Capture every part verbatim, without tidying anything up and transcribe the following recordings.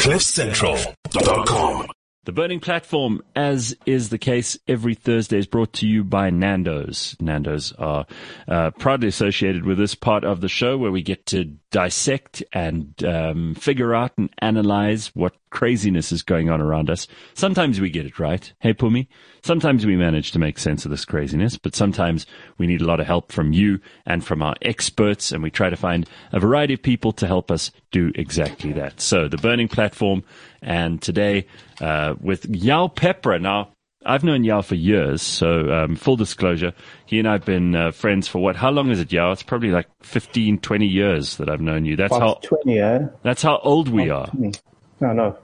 cliff central dot com. The Burning Platform, as is the case every Thursday, is brought to you by Nando's. Nando's are uh, proudly associated with this part of the show where we get to dissect and um, figure out and analyze what craziness is going on around us. Sometimes we get it right. Hey, Pumi. Sometimes we manage to make sense of this craziness, but sometimes we need a lot of help from you and from our experts, and we try to find a variety of people to help us do exactly that. So, The Burning Platform, and today uh, with Yao Pepra. Now, I've known Yao for years, so um, full disclosure, he and I have been uh, friends for what? How long is it, Yao? It's probably like fifteen, twenty years that I've known you. That's how twenty, eh? That's how old we are. No, no.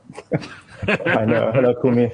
I know. Hello, Kumi.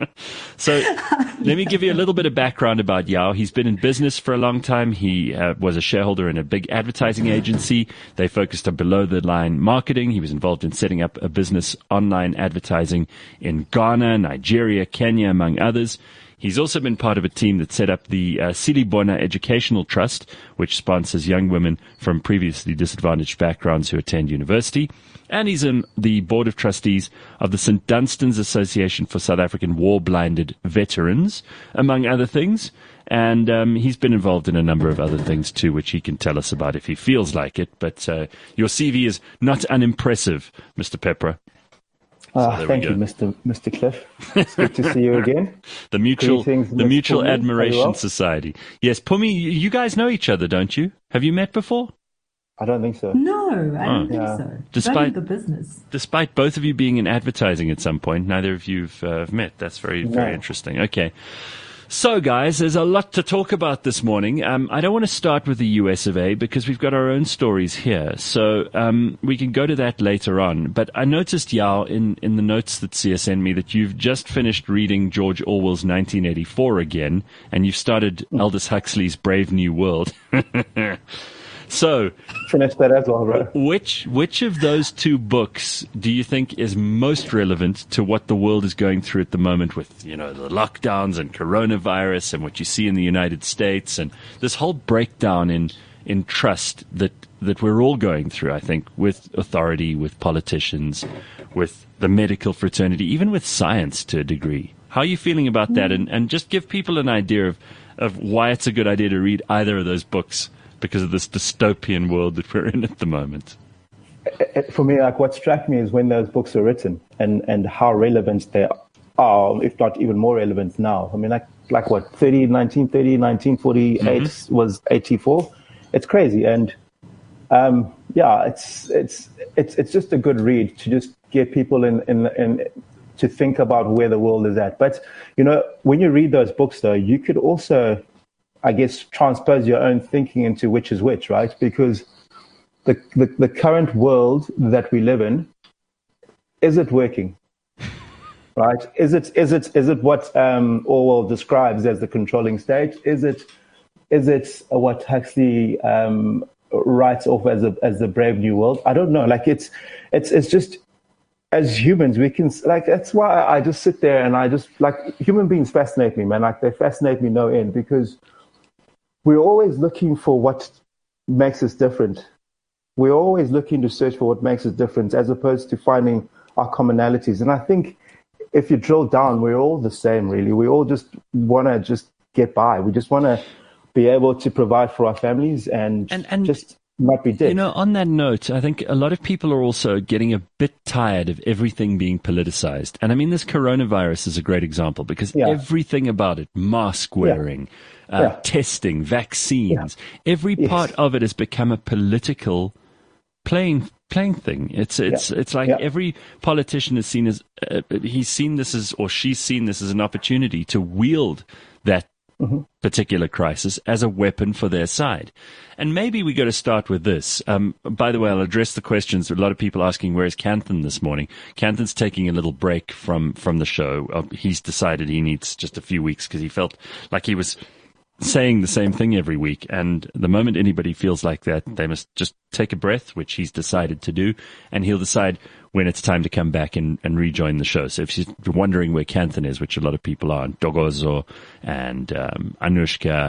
So let me give you a little bit of background about Yao. He's been in business for a long time. He uh, was a shareholder in a big advertising agency. They focused on below-the-line marketing. He was involved in setting up a business online advertising in Ghana, Nigeria, Kenya, among others. He's also been part of a team that set up the uh, Silibona Educational Trust, which sponsors young women from previously disadvantaged backgrounds who attend university. And he's in the board of trustees of the Saint Dunstan's Association for South African War-Blinded Veterans, among other things. And um, he's been involved in a number of other things too, which he can tell us about if he feels like it. But uh, your C V is not unimpressive, Mister Pepra. Uh, so thank you, Mister Mister Cliff. It's good to see you again. the Mutual, Greetings, the Miss Mutual Pumi. Admiration Very well. Society. Yes, Pumi, you guys know each other, don't you? Have you met before? I don't think so. No, I don't Yeah. think so. Despite- Running the business. Despite both of you being in advertising at some point, neither of you have uh, met. That's very, very No. interesting. Okay. So, guys, there's a lot to talk about this morning. Um, I don't want to start with the U S of A because we've got our own stories here. So um, we can go to that later on. But I noticed, Yao, in, in the notes that Sia sent me, that you've just finished reading George Orwell's nineteen eighty-four again, and you've started Aldous Huxley's Brave New World. So, Finish that as well, bro. which which of those two books do you think is most relevant to what the world is going through at the moment with, you know, the lockdowns and coronavirus and what you see in the United States and this whole breakdown in in trust that that we're all going through, I think, with authority, with politicians, with the medical fraternity, even with science to a degree. How are you feeling about that? And and just give people an idea of, of why it's a good idea to read either of those books, because of this dystopian world that we're in at the moment. For me, like what struck me is when those books were written and, and how relevant they are, if not even more relevant now. I mean, like like what, thirty, nineteen thirty, nineteen forty-eight mm-hmm. was eighty-four. It's crazy. And um, yeah, it's it's it's it's just a good read to just get people in, in, in to think about where the world is at. But, you know, when you read those books, though, you could also, I guess, transpose your own thinking into which is which, right? Because the, the, the current world that we live in, is it working? Right? Is it is it is it what um, Orwell describes as the controlling state? Is it is it what Huxley um, writes off as a as the Brave New World? I don't know. Like it's it's it's just, as humans, we can, like, that's why I just sit there and I just, like, human beings fascinate me, man. Like, they fascinate me no end, because we're always looking for what makes us different. We're always looking to search for what makes us different, as opposed to finding our commonalities. And I think if you drill down, we're all the same, really. We all just want to just get by. We just want to be able to provide for our families and, And- and- just not be dead. You know, on that note, I think a lot of people are also getting a bit tired of everything being politicized. And I mean, this coronavirus is a great example, because Yeah. everything about it, mask wearing, Uh, Yeah. testing, vaccines, every Yes. part of it has become a political playing playing thing. It's it's Yeah. it's like Yeah. every politician is seen as uh, he's seen this as, or she's seen this as an opportunity to wield that Mm-hmm. particular crisis as a weapon for their side. And maybe we got to start with this. Um, by the way, I'll address the questions. A lot of people asking, where's Canthan this morning? Canthan's taking a little break from, from the show. Uh, he's decided he needs just a few weeks because he felt like he was saying the same thing every week. And the moment anybody feels like that, they must just take a breath, which he's decided to do. And he'll decide when it's time to come back and, and rejoin the show. So if you're wondering where Canthan is, which a lot of people are, Dogozo and um, Anushka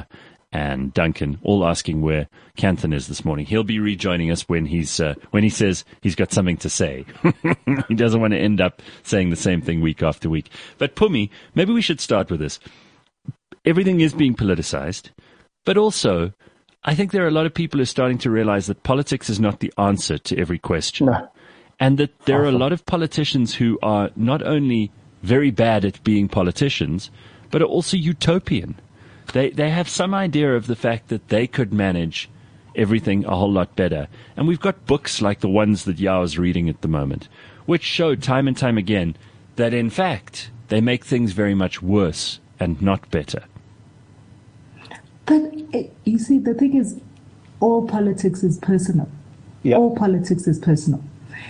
and Duncan, all asking where Canthan is this morning. He'll be rejoining us when he's uh, when he says he's got something to say. He doesn't want to end up saying the same thing week after week. But Pumi, maybe we should start with this. Everything is being politicized, but also I think there are a lot of people who are starting to realize that politics is not the answer to every question. No. And that there Awesome. are a lot of politicians who are not only very bad at being politicians, but are also utopian. They they have some idea of the fact that they could manage everything a whole lot better. And we've got books like the ones that Yao is reading at the moment, which show time and time again that, in fact, they make things very much worse and not better. But you see, the thing is, all politics is personal. Yeah. All politics is personal.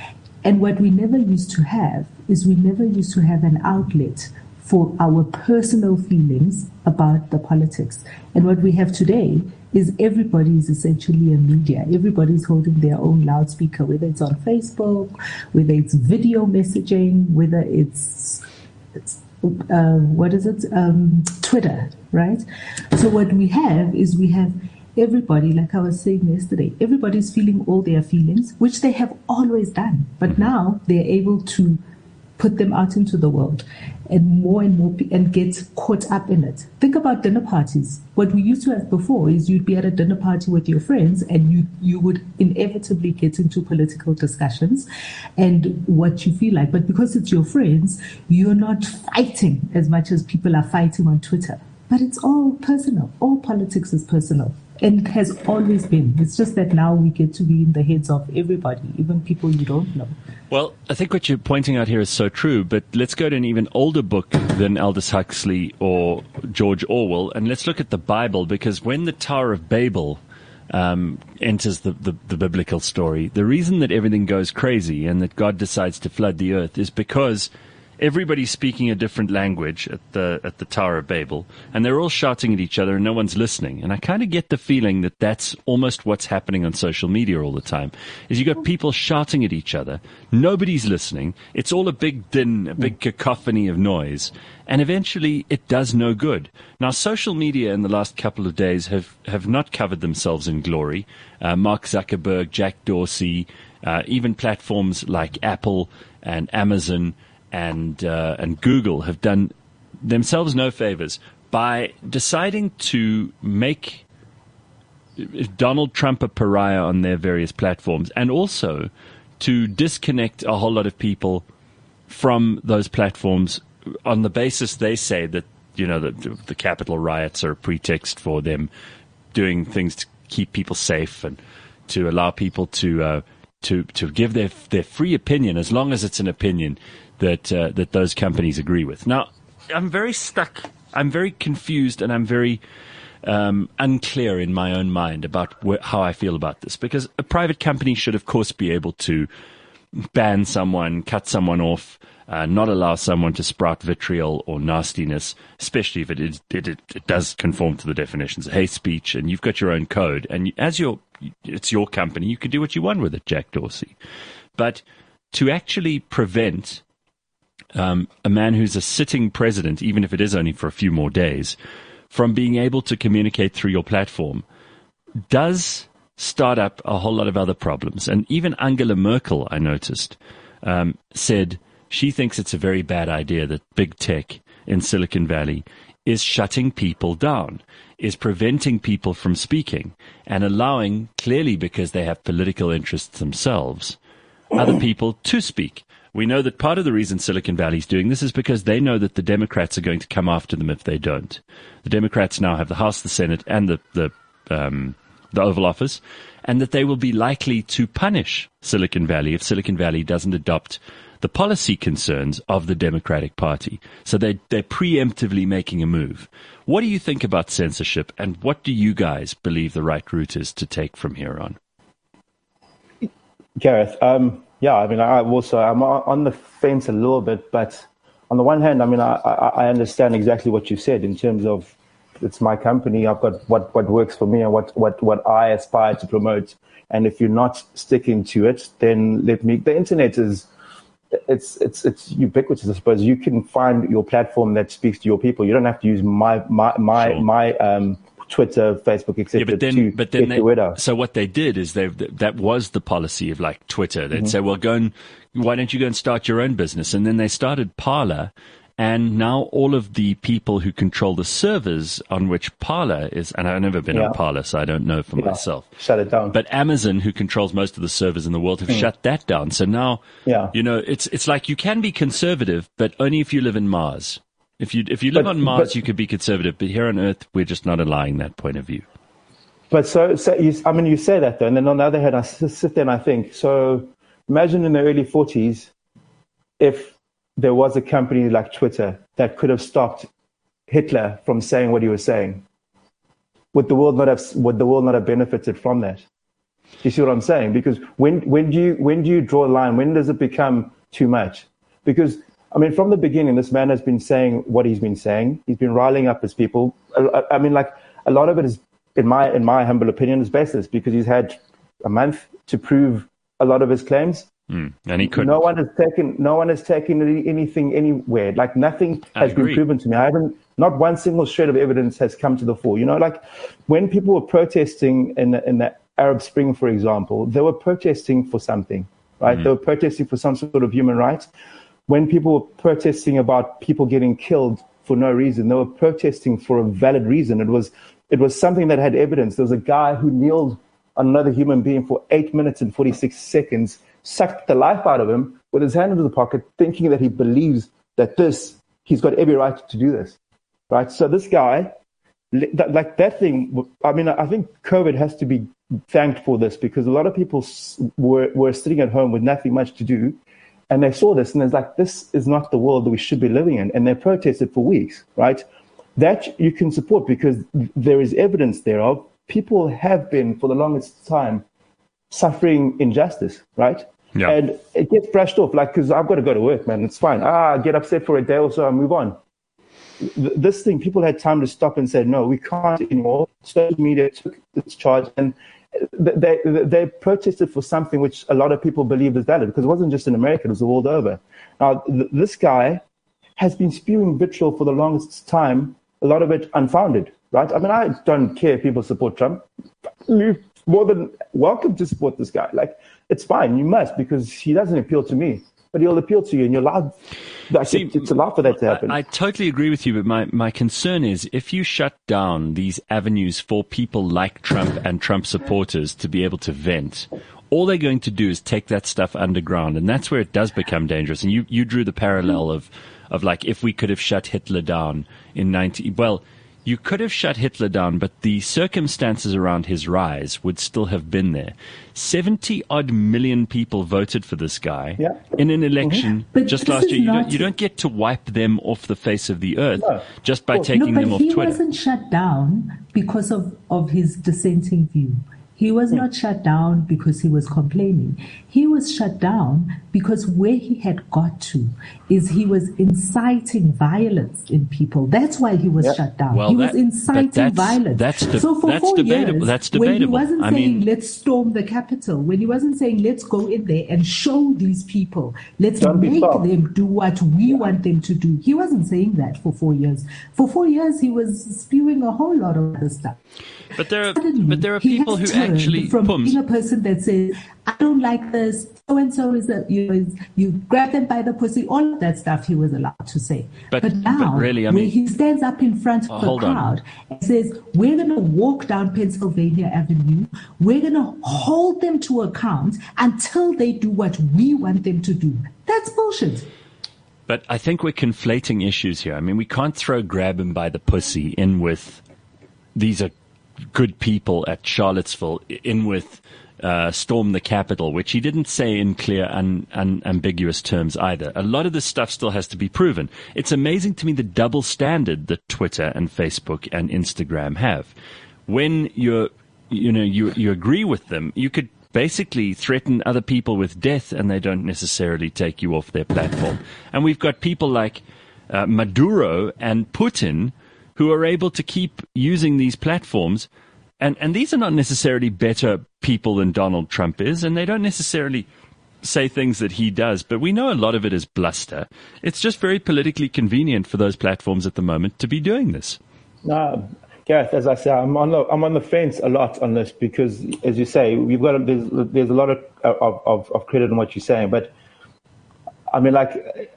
And what we never used to have is we never used to have an outlet for our personal feelings about the politics. And what we have today is everybody is essentially a media. Everybody's holding their own loudspeaker, whether it's on Facebook, whether it's video messaging, whether it's, it's uh, what is it, um, Twitter, right? So what we have is we have everybody, like I was saying yesterday, everybody's feeling all their feelings, which they have always done. But now they're able to put them out into the world, and more and more pe- and get caught up in it. Think about dinner parties. What we used to have before is you'd be at a dinner party with your friends and you you would inevitably get into political discussions and what you feel like. But because it's your friends, you're not fighting as much as people are fighting on Twitter. But it's all personal. All politics is personal. And it has always been. It's just that now we get to be in the heads of everybody, even people you don't know. Well, I think what you're pointing out here is so true, but let's go to an even older book than Aldous Huxley or George Orwell, and let's look at the Bible, because when the Tower of Babel um, enters the, the, the biblical story, the reason that everything goes crazy and that God decides to flood the earth is because everybody's speaking a different language at the at the Tower of Babel, and they're all shouting at each other and no one's listening. And I kind of get the feeling that that's almost what's happening on social media all the time, is you got people shouting at each other, nobody's listening, it's all a big din, a big cacophony of noise, and eventually it does no good. Now, social media in the last couple of days have, have not covered themselves in glory. Uh, Mark Zuckerberg, Jack Dorsey, uh, even platforms like Apple and Amazon and uh, and Google have done themselves no favors by deciding to make Donald Trump a pariah on their various platforms, and also to disconnect a whole lot of people from those platforms on the basis they say that, you know, the, the Capitol riots are a pretext for them doing things to keep people safe and to allow people to uh, to to give their their free opinion, as long as it's an opinion that uh, that those companies agree with. Now, I'm very stuck. I'm very confused, and I'm very um, unclear in my own mind about wh- how I feel about this. Because a private company should, of course, be able to ban someone, cut someone off, uh, not allow someone to sprout vitriol or nastiness, especially if it, is, it, it, it does conform to the definitions of hate speech. And you've got your own code, and you, as your it's your company, you can do what you want with it, Jack Dorsey. But to actually prevent Um, a man who's a sitting president, even if it is only for a few more days, from being able to communicate through your platform, does start up a whole lot of other problems. And even Angela Merkel, I noticed, um, said she thinks it's a very bad idea that big tech in Silicon Valley is shutting people down, is preventing people from speaking, and allowing, clearly because they have political interests themselves, other people to speak. We know that part of the reason Silicon Valley is doing this is because they know that the Democrats are going to come after them if they don't. The Democrats now have the House, the Senate, and the the, um, the Oval Office, and that they will be likely to punish Silicon Valley if Silicon Valley doesn't adopt the policy concerns of the Democratic Party. So they, they're preemptively making a move. What do you think about censorship, and what do you guys believe the right route is to take from here on? Gareth, um, yeah, I mean, I also, I'm on the fence a little bit, but on the one hand, I mean, I, I, I understand exactly what you said in terms of it's my company. I've got what, what works for me and what, what, what I aspire to promote. And if you're not sticking to it, then let me, the internet is, it's, it's, it's ubiquitous, I suppose. You can find your platform that speaks to your people. You don't have to use my, my, my, Sure. my, um, Twitter, Facebook, et cetera. Yeah, but then, to but then get they, the word out. so what they did is they that was the policy of like Twitter. They'd Mm-hmm. say, well, go and why don't you go and start your own business? And then they started Parler. And now all of the people who control the servers on which Parler is, and I've never been Yeah. on Parler, so I don't know for Yeah. myself. Shut it down. But Amazon, who controls most of the servers in the world, have shut that down. So now, Yeah. you know, it's it's like you can be conservative, but only if you live in Mars. If you if you live But- on Mars, but- you could be conservative, but here on Earth, we're just not allowing that point of view. But so, so you, I mean, you say that though, and then on the other hand, I s- sit there and I think, so imagine in the early forties, if there was a company like Twitter that could have stopped Hitler from saying what he was saying, would the world not have, would the world not have benefited from that? Do you see what I'm saying? Because when, when do you, when do you draw a line? When does it become too much? Because, I mean, from the beginning, this man has been saying what he's been saying. He's been riling up his people. I, I mean, like, a lot of it is, in my, in my humble opinion, is baseless because he's had a month to prove a lot of his claims. Mm, and he couldn't. No one has taken, no one has taken any- anything anywhere. Like nothing I has been agree. proven to me. I haven't, not one single shred of evidence has come to the fore. You know, like when people were protesting in the, in the Arab Spring, for example, they were protesting for something, right? Mm. They were protesting for some sort of human rights. When people were protesting about people getting killed for no reason, they were protesting for a valid reason. It was, it was something that had evidence. There was a guy who kneeled on another human being for eight minutes and forty-six seconds, sucked the life out of him with his hand into the pocket, thinking that he believes that this, he's got every right to do this, right? So this guy, li- that, like that thing, I mean, I think COVID has to be thanked for this because a lot of people s- were, were sitting at home with nothing much to do. And they saw this and it's like, this is not the world that we should be living in. And they protested for weeks, right? That you can support because there is evidence thereof. People have been, for the longest time, suffering injustice, right? Yeah. And it gets brushed off, like, because I've got to go to work, man. It's fine. Ah, I get upset for a day or so, I move on. Th- This thing, people had time to stop and said, no, we can't anymore. Social media took its charge and they, they, they protested for something which a lot of people believed is valid because it wasn't just in America, it was the world over. Now, th- this guy has been spewing vitriol for the longest time, a lot of it unfounded, right? I mean, I don't care if people support Trump. You're more than welcome to support this guy. Like, it's fine. You must because he doesn't appeal to me, but he'll appeal to you and you're allowed. Like, See, it, it's allowed for that to happen. I, I totally agree with you, but my, my concern is if you shut down these avenues for people like Trump and Trump supporters to be able to vent, all they're going to do is take that stuff underground, and that's where it does become dangerous. And you, you drew the parallel of, of like if we could have shut Hitler down in ninety well, you could have shut Hitler down, but the circumstances around his rise would still have been there. seventy odd million people voted for this guy Yeah. in an election But just this last is year. You don't, not- you don't get to wipe them off the face of the earth No. just by No, taking no, them but off he Twitter. wasn't shut down because of, of his dissenting view. He was not shut down because he was complaining. He was shut down because where he had got to is he was inciting violence in people. That's why he was Yeah. shut down. Well, he that- was inciting but that's- violence. that's de- so for that's four debatable. years, That's when he debatable. wasn't I saying mean- let's storm the Capitol, when he wasn't saying let's go in there and show these people, let's Don't be make soft. them do what we want them to do. He wasn't saying that for four years. For four years, he was spewing a whole lot of other stuff. But there are, Suddenly, but there are he people who has turned actually, from Pums, being a person that says, I don't like this, so and so is a, you know, is, you grab them by the pussy, all of that stuff he was allowed to say. But- But, now, but really, I where mean- he stands up in front of Oh, the hold on. crowd and says, we're going to walk down Pennsylvania Avenue, we're going to hold them to account until they do what we want them to do. That's bullshit. but I think we're conflating issues here. I mean, we can't throw grab him by the pussy in with these are good people at Charlottesville, in with uh, storm the Capitol, which he didn't say in clear, un, unambiguous terms either. A lot of this stuff still has to be proven. It's amazing to me the double standard that Twitter and Facebook and Instagram have. When you're, you know, you you agree with them, you could basically threaten other people with death, and they don't necessarily take you off their platform. And we've got people like uh, Maduro and Putin who are able to keep using these platforms. And, and these are not necessarily better people than Donald Trump is, and they don't necessarily say things that he does, but we know a lot of it is bluster. It's just very politically convenient for those platforms at the moment to be doing this. No, Yeah, as I say, I'm on the I'm on the fence a lot on this because, as you say, we've got there's there's a lot of of, of credit in what you're saying, but I mean, like,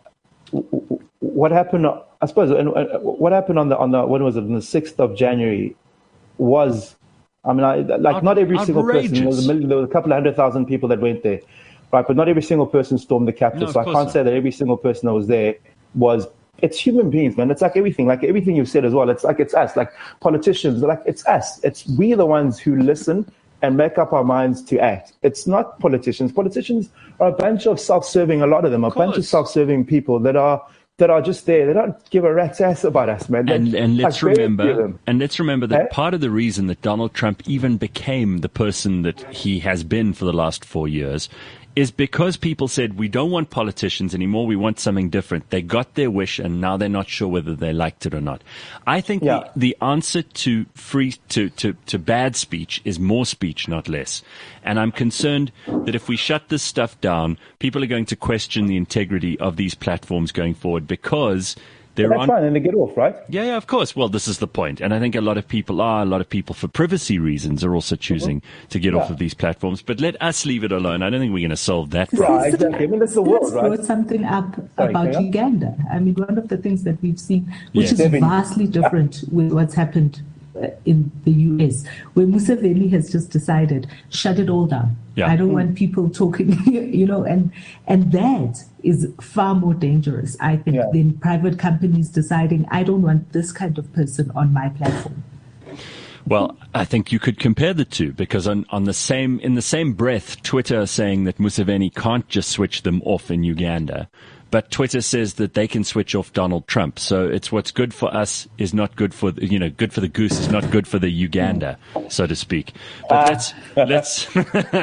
what happened? I suppose what happened on the on the when was it on the sixth of January was, I mean, I, like Out, not every single person. There was a million, there was a couple of hundred thousand people that went there, right? But not every single person stormed the Capitol. No, so I can't not. say that every single person that was there was. It's human beings, man. It's like everything, like everything you've said as well. It's like it's us, like politicians. Like it's us. It's we the ones who listen and make up our minds to act. It's not politicians. Politicians are a bunch of self-serving. A lot of them, a bunch of self-serving people that are that are just there. They don't give a rat's ass about us, man. And, and let's like remember, and let's remember that hey? part of the reason that Donald Trump even became the person that he has been for the last four years. Is because people said, we don't want politicians anymore, we want something different. They got their wish, and now they're not sure whether they liked it or not. I think yeah. the, the answer to free to, to, to bad speech is more speech, not less. And I'm concerned that if we shut this stuff down, people are going to question the integrity of these platforms going forward because they're that's on. Fine, and they get off, right? Yeah, yeah, of course. Well, this is the point. And I think a lot of people are, a lot of people for privacy reasons are also choosing mm-hmm. to get yeah. off of these platforms. But let us leave it alone. I don't think we're going to solve that problem. Right, exactly. I mean, that's the world, right? brought something up Sorry, about Uganda. I mean, one of the things that we've seen, which yes. is vastly different yeah. with what's happened in the U S, where Museveni has just decided, shut it all down. Yeah. I don't mm. want people talking, you know, and and that is far more dangerous, I think, yeah. than private companies deciding, I don't want this kind of person on my platform. Well, I think you could compare the two because on, on the same in the same breath, Twitter is saying that Museveni can't just switch them off in Uganda. But Twitter says that they can switch off Donald Trump. So it's what's good for us is not good for, you know, good for the goose is not good for the Uganda, so to speak. But let's, let's,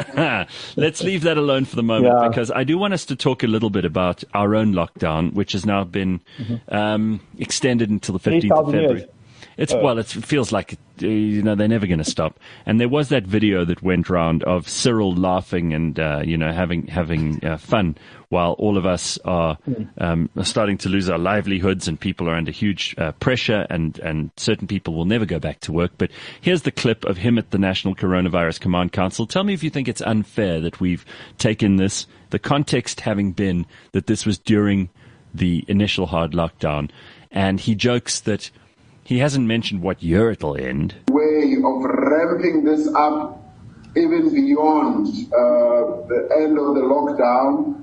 let's leave that alone for the moment yeah. because I do want us to talk a little bit about our own lockdown, which has now been mm-hmm. um, extended until the fifteenth of February. Years. It's oh. well, it feels like, you know, they're never going to stop. And there was that video that went round of Cyril laughing and, uh, you know, having, having uh, fun while all of us are um, starting to lose our livelihoods and people are under huge uh, pressure and, and certain people will never go back to work. But here's the clip of him at the National Coronavirus Command Council. Tell me if you think it's unfair that we've taken this, the context having been that this was during the initial hard lockdown. And he jokes that he hasn't mentioned what year it'll end. Way of ramping this up even beyond uh, the end of the lockdown.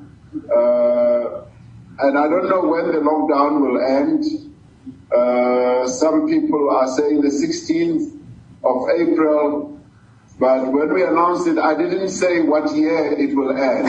Uh, and I don't know when the lockdown will end. Uh, some people are saying the sixteenth of April. But when we announced it, I didn't say what year it will end.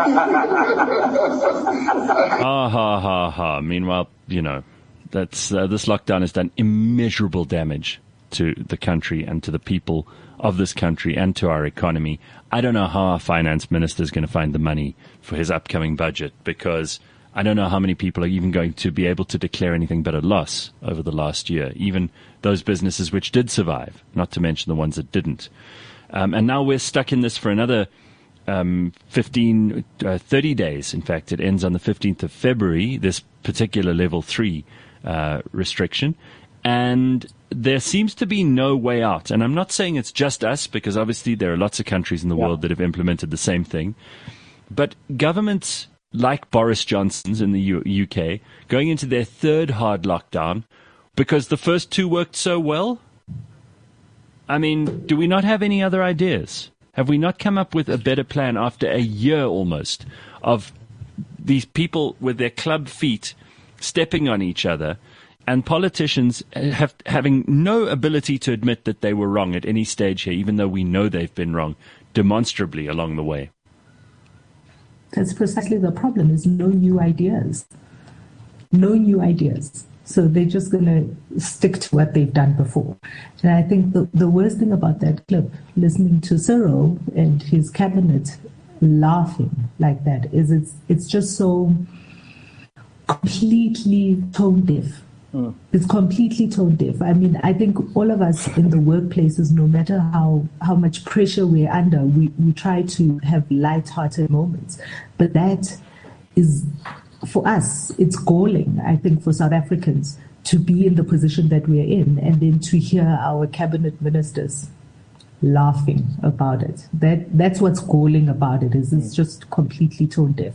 Ha ha ha ha. Meanwhile, you know, that's uh, this lockdown has done immeasurable damage to the country and to the people of this country and to our economy. I don't know how our finance minister is going to find the money for his upcoming budget because I don't know how many people are even going to be able to declare anything but a loss over the last year, even those businesses which did survive, not to mention the ones that didn't. Um, and now we're stuck in this for another um, fifteen, uh, thirty days. In fact, it ends on the fifteenth of February, this particular level three uh, restriction. And there seems to be no way out. And I'm not saying it's just us, because obviously there are lots of countries in the yeah. world that have implemented the same thing. But governments like Boris Johnson's in the U- UK going into their third hard lockdown because the first two worked so well. I mean, do we not have any other ideas? Have we not come up with a better plan after a year almost of these people with their club feet stepping on each other and politicians have having no ability to admit that they were wrong at any stage here, even though we know they've been wrong demonstrably along the way? That's precisely the problem, is no new ideas. No new ideas. So they're just going to stick to what they've done before. And I think the, the worst thing about that clip, listening to Cyril and his cabinet laughing like that, is it's it's just so completely tone deaf. Mm. It's completely tone deaf. I mean, I think all of us in the workplaces, no matter how, how much pressure we're under, we, we try to have light-hearted moments. But that is, for us, it's galling, I think, for South Africans to be in the position that we're in, and then to hear our cabinet ministers laughing about it. That that's what's galling about it, is it's just completely tone deaf.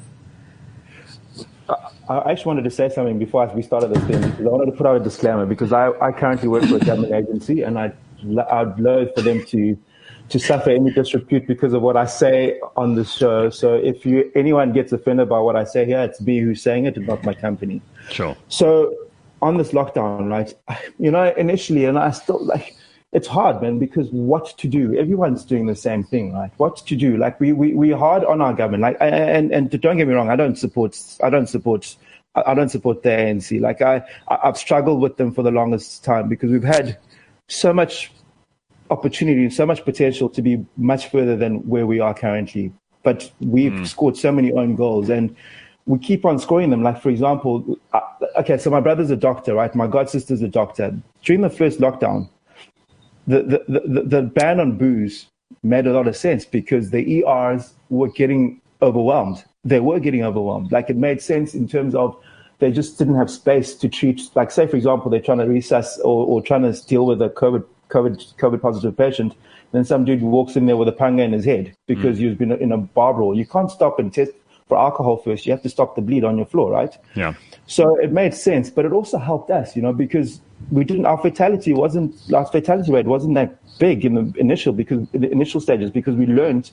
I actually wanted to say something before we started this thing, because I wanted to put out a disclaimer, because I, I currently work for a government agency, and I, I'd loathe for them to to suffer any disrepute because of what I say on the show. So if you anyone gets offended by what I say here, it's me who's saying it, not my company. Sure. So on this lockdown, right, you know, initially, and I still, like, it's hard, man, because what to do? Everyone's doing the same thing, right? What to do? Like, we, we, we're hard on our government. Like, and, and don't get me wrong, I don't support, I don't support, I don't support the A N C. Like, I, I've struggled with them for the longest time, because we've had so much opportunity and so much potential to be much further than where we are currently. But we've mm. scored so many own goals, and we keep on scoring them. Like, for example, uh, okay, so my brother's a doctor, right? My god sister's a doctor. During the first lockdown, the, the, the, the ban on booze made a lot of sense, because the E Rs were getting overwhelmed. They were getting overwhelmed. Like, it made sense in terms of they just didn't have space to treat, like, say, for example, they're trying to resusc or, or trying to deal with a COVID COVID, COVID positive patient, then some dude walks in there with a panga in his head because mm. he's been in a bar brawl. You can't stop and test for alcohol first. You have to stop the bleed on your floor, right? Yeah. So it made sense, but it also helped us, you know, because we didn't, our fatality wasn't, our fatality rate wasn't that big in the initial, because in the initial stages, because we learned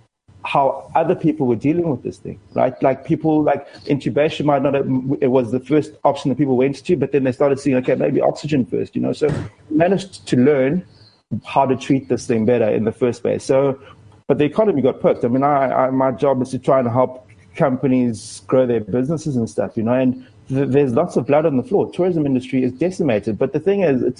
how other people were dealing with this thing, right? Like, people, like, intubation might not have, it was the first option that people went to, but then they started seeing, okay, maybe oxygen first, you know? So we managed to learn how to treat this thing better in the first place. So, but the economy got perked. I mean, I, I my job is to try and help companies grow their businesses and stuff, you know, and th- there's lots of blood on the floor. Tourism industry is decimated. But the thing is, it's,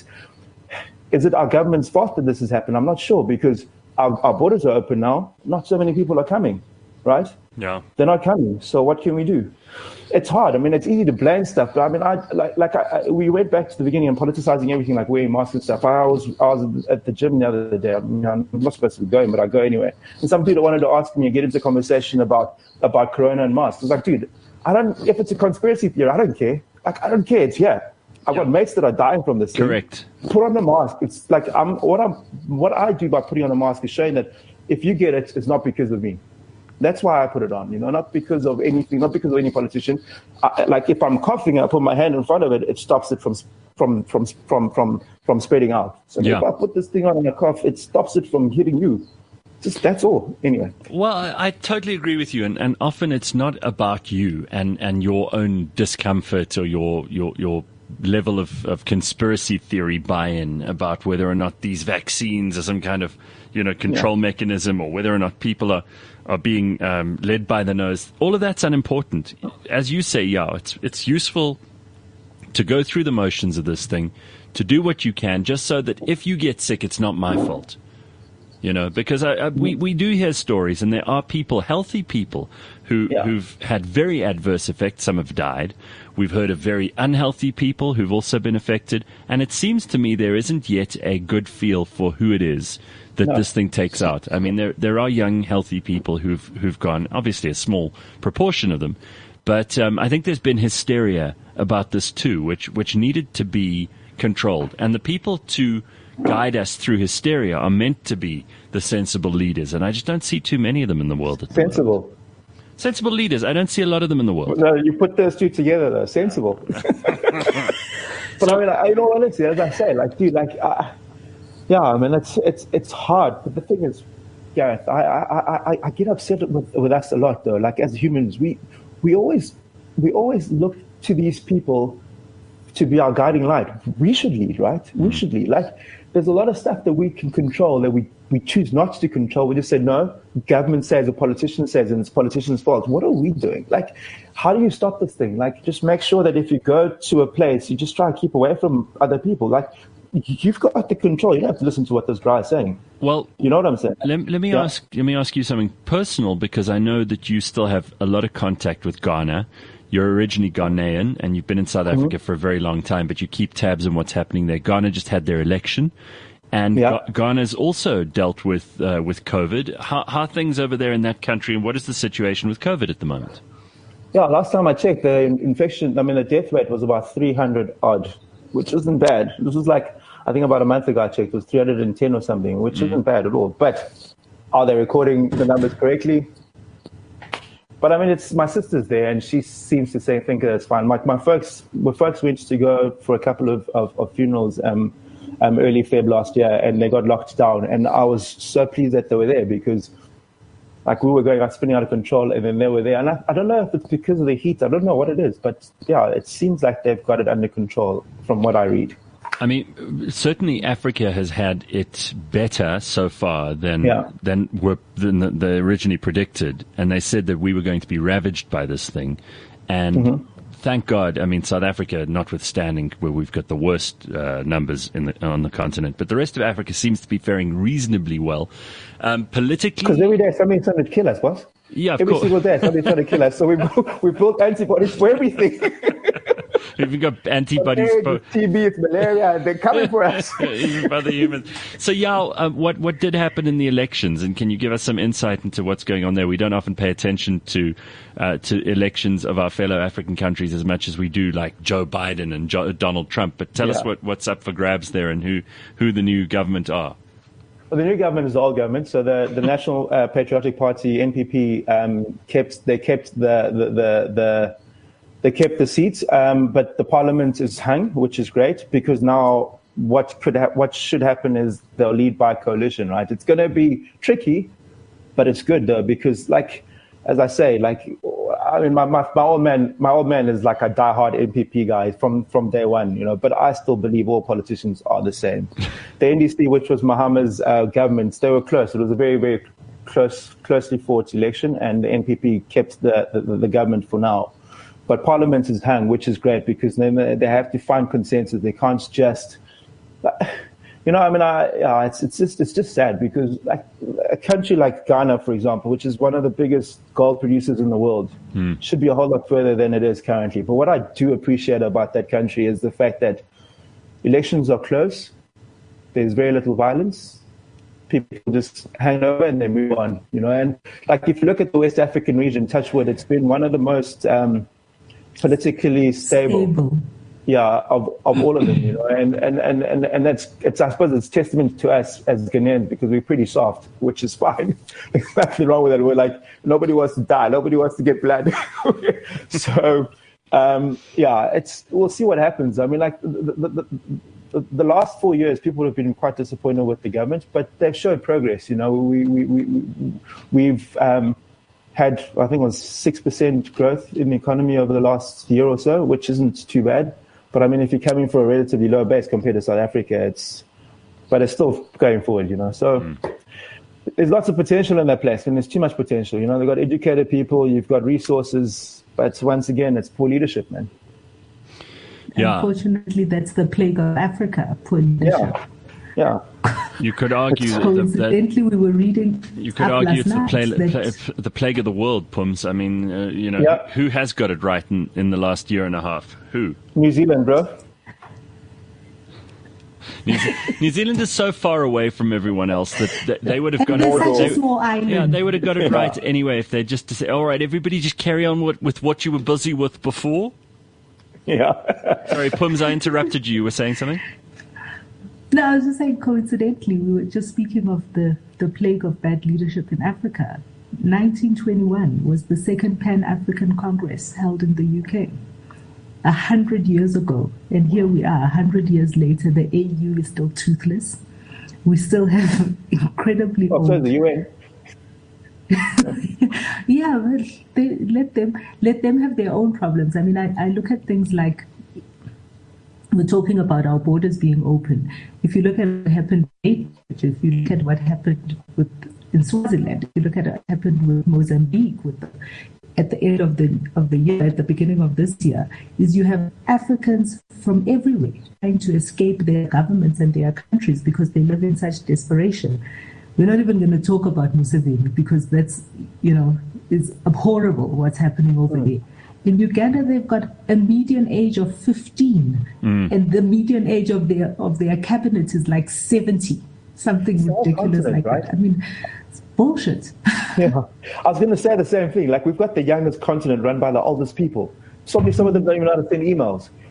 is it our government's fault that this has happened? I'm not sure, because Our, our borders are open now. Not so many people are coming, right? Yeah. They're not coming. So what can we do? It's hard. I mean, it's easy to blame stuff. But I mean, I like, like I, I, we went back to the beginning and politicizing everything, like wearing masks and stuff. I was, I was at the gym the other day. I mean, I'm not supposed to be going, but I go anyway. And some people wanted to ask me and get into a conversation about, about Corona and masks. I was like, dude, I don't, if it's a conspiracy theory, I don't care. Like, I don't care. It's here. I've got mates that are dying from this. Correct. Thing. Put on the mask. It's like I'm what I'm what I do by putting on a mask is showing that if you get it, it's not because of me. That's why I put it on. You know, not because of anything, not because of any politician. I, like, if I'm coughing, I put my hand in front of it. It stops it from from from from from from spreading out. So yeah. If I put this thing on and I cough, it stops it from hitting you. Just, that's all. Anyway. Well, I, I totally agree with you, and, and often it's not about you and, and your own discomfort or your your your. level of, of conspiracy theory buy-in about whether or not these vaccines are some kind of, you know, control yeah. mechanism, or whether or not people are, are being um, led by the nose. All of that's unimportant. As you say, yeah, it's it's useful to go through the motions of this thing, to do what you can, just so that if you get sick, it's not my fault. You know, because I, I, we, we do hear stories, and there are people, healthy people, who, yeah. who've had very adverse effects. Some have died. We've heard of very unhealthy people who've also been affected. And it seems to me there isn't yet a good feel for who it is that no. this thing takes out. I mean, there there are young, healthy people who've who've gone, obviously a small proportion of them. But um, I think there's been hysteria about this too, which which needed to be controlled. And the people to guide us through hysteria are meant to be the sensible leaders, and I just don't see too many of them in the world. At the sensible. Moment. Sensible leaders. I don't see a lot of them in the world. No, you put those two together, though. Sensible. But I mean, I, in all honesty, as I say, like, dude, like, uh, yeah, I mean, it's it's it's hard. But the thing is, Gareth, I I, I, I get upset with with us a lot, though. Like, as humans, we we always we always look to these people to be our guiding light. We should lead, right? We should lead. Like, there's a lot of stuff that we can control that we, we choose not to control. We just say, no, government says, a politician says, and it's politician's fault. What are we doing? Like, how do you stop this thing? Like, just make sure that if you go to a place, you just try to keep away from other people. Like, you've got the control. You don't have to listen to what this guy is saying. Well, you know what I'm saying? Let, let me yeah. ask, let me ask you something personal, because I know that you still have a lot of contact with Ghana. You're originally Ghanaian, and you've been in South Africa mm-hmm. for a very long time, but you keep tabs on what's happening there. Ghana just had their election, and yeah. Ga- Ghana's also dealt with uh, with COVID. How, how are things over there in that country, and what is the situation with COVID at the moment? Yeah, last time I checked, the infection, I mean, the death rate was about three hundred odd which isn't bad. This was like, I think about a month ago I checked, it was three hundred ten or something, which mm. isn't bad at all. But are they recording the numbers correctly? But I mean, it's my sister's there, and she seems to say, think that's fine. My, my folks, my folks went to go for a couple of, of, of funerals um, um, early February last year, and they got locked down. And I was so pleased that they were there because, like, we were going out, spinning out of control, and then they were there. And I, I don't know if it's because of the heat. I don't know what it is, but yeah, it seems like they've got it under control from what I read. I mean, certainly Africa has had it better so far than yeah. than were than they originally predicted, and they said that we were going to be ravaged by this thing, and mm-hmm. thank God. I mean, South Africa, notwithstanding, where we've got the worst uh, numbers in the, on the continent, but the rest of Africa seems to be faring reasonably well. Um, politically, because every day somebody's trying to kill us, boss. Yeah, of every course. single day somebody's trying to kill us. So we we built antibodies for everything. We've got antibodies for T B, it's malaria. They're coming for us. Even for the humans. So, Yao, um, what what did happen in the elections, and can you give us some insight into what's going on there? We don't often pay attention to uh, to elections of our fellow African countries as much as we do, like Joe Biden and jo- Donald Trump. But tell yeah. us what, what's up for grabs there, and who who the new government are. Well, the new government is the old government. So the, the National uh, Patriotic Party, N P P, um, kept they kept the the the, the They kept the seats, um, but the parliament is hung, which is great because now what could ha- what should happen is they'll lead by coalition, right? It's going to be tricky, but it's good though because, like, as I say, like, I mean, my, my my old man, my old man is like a diehard N P P guy from from day one, you know. But I still believe all politicians are the same. The N D C, which was Mahama's uh, government, they were close. It was a very very close, closely fought election, and the N P P kept the the, the government for now. But Parliament is hung, which is great because then they have to find consensus. They can't just, you know, I mean, I, yeah, it's it's just it's just sad because like a country like Ghana, for example, which is one of the biggest gold producers in the world, hmm. should be a whole lot further than it is currently. But what I do appreciate about that country is the fact that elections are close. There's very little violence. People just hang over and they move on, you know. And like if you look at the West African region, Touchwood, it's been one of the most um, politically stable, stable. yeah, of, of all of them, you know, and, and, and, and, and that's, it's, I suppose it's testament to us as Ghanaians because we're pretty soft, which is fine. There's nothing wrong with it. We're like, nobody wants to die. Nobody wants to get blood. so, um, yeah, it's, we'll see what happens. I mean, like the, the, the, the last four years, people have been quite disappointed with the government, but they've showed progress. You know, we, we, we, we we've, um, had, I think it was six percent growth in the economy over the last year or so, which isn't too bad. But I mean, if you're coming for a relatively low base compared to South Africa, it's, but it's still going forward, you know. So mm. there's lots of potential in that place, and there's too much potential. You know, they've got educated people, you've got resources, but once again, it's poor leadership, man. Yeah. Unfortunately, that's the plague of Africa, poor leadership. Yeah. Yeah. You could argue that, coincidentally that we were reading. You could argue it's the, play, play, the plague of the world, Pums. I mean, uh, you know, yeah. who has got it right in, in the last year and a half? Who? New Zealand, bro. New, New Zealand is so far away from everyone else that, that they would have got it. Such they, a small island. Yeah, they would have got it yeah. right anyway if they just to say, all right, everybody, just carry on with, with what you were busy with before. Yeah. Sorry, Pums, I interrupted you. You were saying something? No, I was just saying, coincidentally, we were just speaking of the, the plague of bad leadership in Africa. nineteen twenty-one was the second Pan-African Congress held in the U K. A hundred years ago, and here we are, a hundred years later, the A U is still toothless. We still have incredibly oh, old... so the U N. yeah, but they, let them let them have their own problems. I mean, I, I look at things like, we're talking about our borders being open. If you look at what happened, if you look at what happened with in Swaziland, if you look at what happened with Mozambique, with the, at the end of the of the year, at the beginning of this year, is you have Africans from everywhere trying to escape their governments and their countries because they live in such desperation. We're not even going to talk about Museveni because that's, you know, is abhorrible what's happening over mm. there. In Uganda, they've got a median age of fifteen, mm. and the median age of their of their cabinet is like seventy, something it's ridiculous like right? that. I mean, it's bullshit. Yeah, I was going to say the same thing. Like, we've got the youngest continent run by the oldest people. Probably some of them don't even know how to send emails.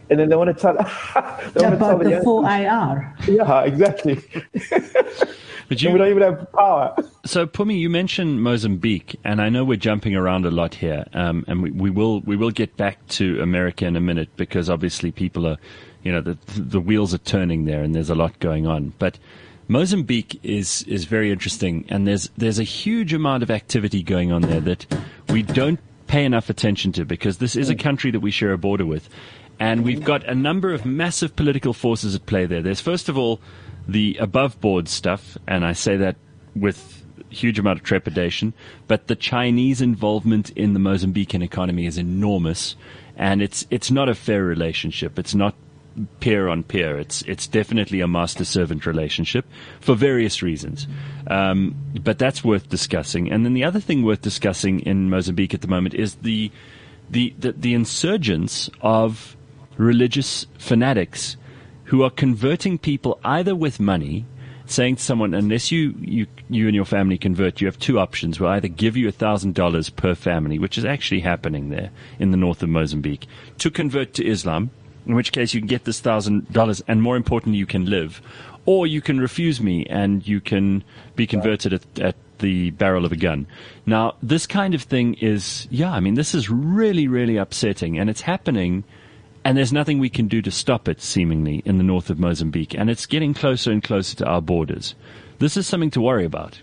and then they want to tell, they want to tell About the the young- four I R. Yeah, exactly. But And we don't even have power. So, Pumi, you mentioned Mozambique, and I know we're jumping around a lot here, um, and we, we will we will get back to America in a minute because obviously people are, you know, the the wheels are turning there, and there's a lot going on. But Mozambique is is very interesting, and there's there's a huge amount of activity going on there that we don't pay enough attention to because this is a country that we share a border with, and we've got a number of massive political forces at play there. There's first of all the above board stuff, and I say that with huge amount of trepidation, but the Chinese involvement in the Mozambican economy is enormous, and it's it's not a fair relationship. It's not peer on peer. It's it's definitely a master-servant relationship for various reasons. Um, but that's worth discussing. And then the other thing worth discussing in Mozambique at the moment is the the the, the insurgence of religious fanatics who are converting people either with money, saying to someone, unless you, you, you and your family convert, you have two options. We'll either give you one thousand dollars per family, which is actually happening there in the north of Mozambique, to convert to Islam, in which case you can get this one thousand dollars, and more importantly, you can live. Or you can refuse me, and you can be converted at, at the barrel of a gun. Now, this kind of thing is, yeah, I mean, this is really, really upsetting, and it's happening. And there's nothing we can do to stop it, seemingly, in the north of Mozambique. And it's getting closer and closer to our borders. This is something to worry about.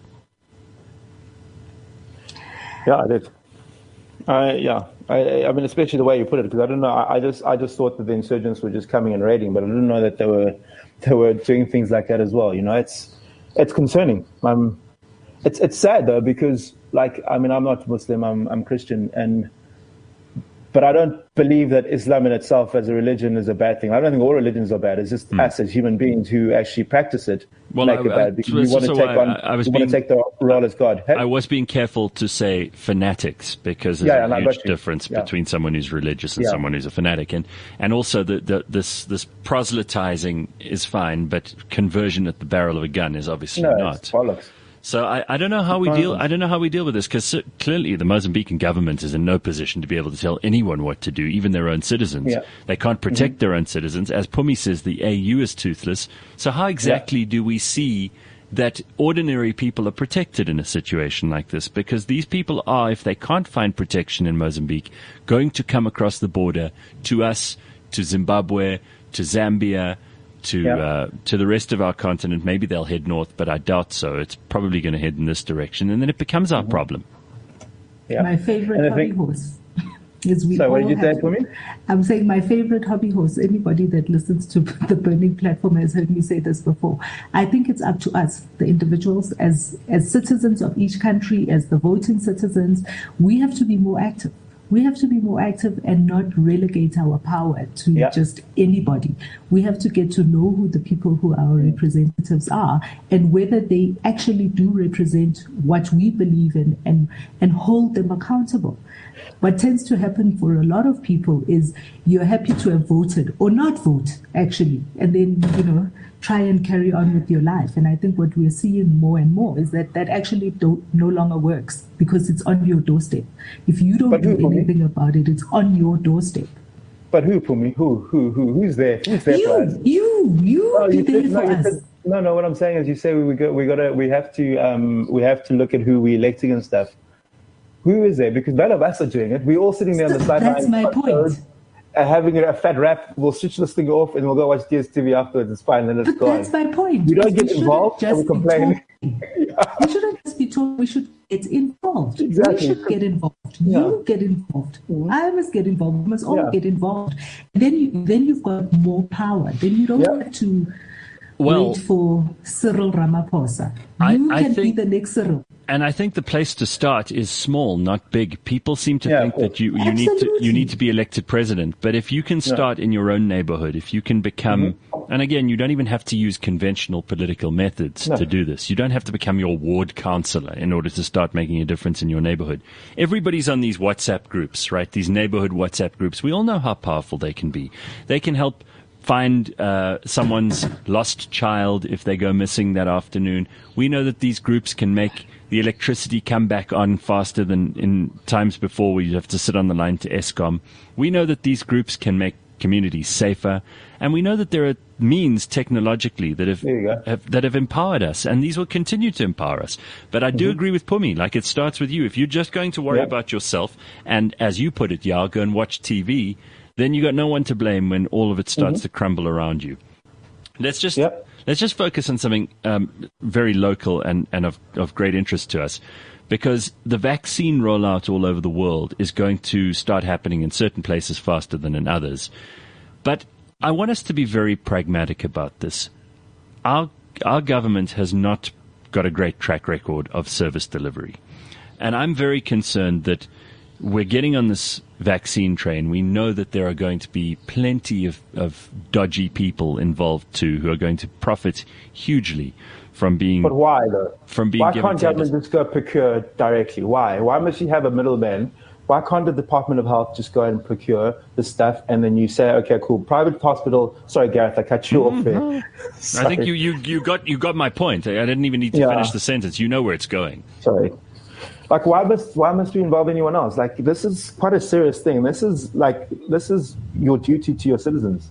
Yeah, it is. Uh, yeah, I, I mean, especially the way you put it, because I don't know. I, I just, I just thought that the insurgents were just coming and raiding, but I didn't know that they were, they were doing things like that as well. You know, it's, it's concerning. Um, it's, it's sad though, because, like, I mean, I'm not Muslim. I'm, I'm Christian, and. But I don't believe that Islam in itself as a religion is a bad thing. I don't think all religions are bad. It's just mm. us as human beings who actually practice it well, make I, it bad because I, we want to take I, on, I, I was we being, want to take the role as God. Hey? I was being careful to say fanatics because there's yeah, a yeah, huge difference yeah. between someone who's religious and yeah. someone who's a fanatic, and and also the, the, this this proselytizing is fine, but conversion at the barrel of a gun is obviously no, not. It's bollocks. So I, I don't know how we deal. I don't know how we deal with this because clearly the Mozambican government is in no position to be able to tell anyone what to do, even their own citizens. Yeah. They can't protect mm-hmm. their own citizens. As Pumi says, the A U is toothless. So how exactly yeah. do we see that ordinary people are protected in a situation like this? Because these people are, if they can't find protection in Mozambique, going to come across the border to us, to Zimbabwe, to Zambia, to yeah. uh, to the rest of our continent. Maybe they'll head north, but I doubt so. It's probably going to head in this direction, and then it becomes our mm-hmm. problem. Yeah. My favorite hobby think, horse is we so all what did you have, say for me? I'm saying my favorite hobby horse. Anybody that listens to the Burning Platform has heard me say this before. I think it's up to us, the individuals, as as citizens of each country, as the voting citizens. We have to be more active. We have to be more active and not relegate our power to yeah. just anybody. We have to get to know who the people who our representatives are and whether they actually do represent what we believe in and, and hold them accountable. What tends to happen for a lot of people is you're happy to have voted or not vote, actually, and then, you know, try and carry on with your life. And I think what we're seeing more and more is that that actually don't, no longer works because it's on your doorstep. If you don't do anything about it, it's on your doorstep. But who, Pumi? Who, who, who, who's there? Who's there you, for us? You, you, no, you there said, for no, us. Said, no, no. What I'm saying is, you say we got, we got to, we have to, um, we have to look at who we electing and stuff. Who is there? Because none of us are doing it. We're all sitting there on the sideline. That's my point. Uh, having a fat rap, we'll switch this thing off and we'll go watch D S T V afterwards. It's fine, and it's but gone. That's my point. We don't get involved and we complain. yeah. We shouldn't just be told. We should get involved. Exactly. We should get involved. Yeah. You get involved. Mm-hmm. I must get involved. We must all yeah. get involved. And then you, then you've got more power. Then you don't yeah. have to well, wait for Cyril Ramaphosa. I, You I can think, be the next Cyril. And I think the place to start is small, not big. People seem to yeah, think that you, you need to you need to be elected president. But if you can start yeah. in your own neighborhood, if you can become, mm-hmm. and again, you don't even have to use conventional political methods no. to do this. You don't have to become your ward councillor in order to start making a difference in your neighborhood. Everybody's on these WhatsApp groups, right? These neighborhood WhatsApp groups. We all know how powerful they can be. They can help find uh, someone's lost child if they go missing that afternoon. We know that these groups can make the electricity come back on faster than in times before where you'd have to sit on the line to Eskom. We know that these groups can make communities safer. And we know that there are means technologically that have, There you go. have that have empowered us, and these will continue to empower us. But I do Mm-hmm. agree with Pumi. Like, it starts with you. If you're just going to worry Yeah. about yourself, and as you put it, Yao, go and watch T V, then you got no one to blame when all of it starts Mm-hmm. to crumble around you. Let's just Yeah. let's just focus on something um, very local and, and of, of great interest to us, because the vaccine rollout all over the world is going to start happening in certain places faster than in others. But I want us to be very pragmatic about this. Our our government has not got a great track record of service delivery. And I'm very concerned that we're getting on this vaccine train. We know that there are going to be plenty of, of dodgy people involved too, who are going to profit hugely from being But why though? from being Why given can't to others. government just go procure directly? Why? Why must you have a middleman? Why can't the Department of Health just go and procure the stuff, and then you say, okay, cool, private hospital. Sorry, Gareth, I cut you off there. I Sorry. think you, you, you got you got my point. I didn't even need to Yeah. finish the sentence. You know where it's going. Sorry. Like, why must why must we involve anyone else? Like, this is quite a serious thing. This is like this is your duty to your citizens.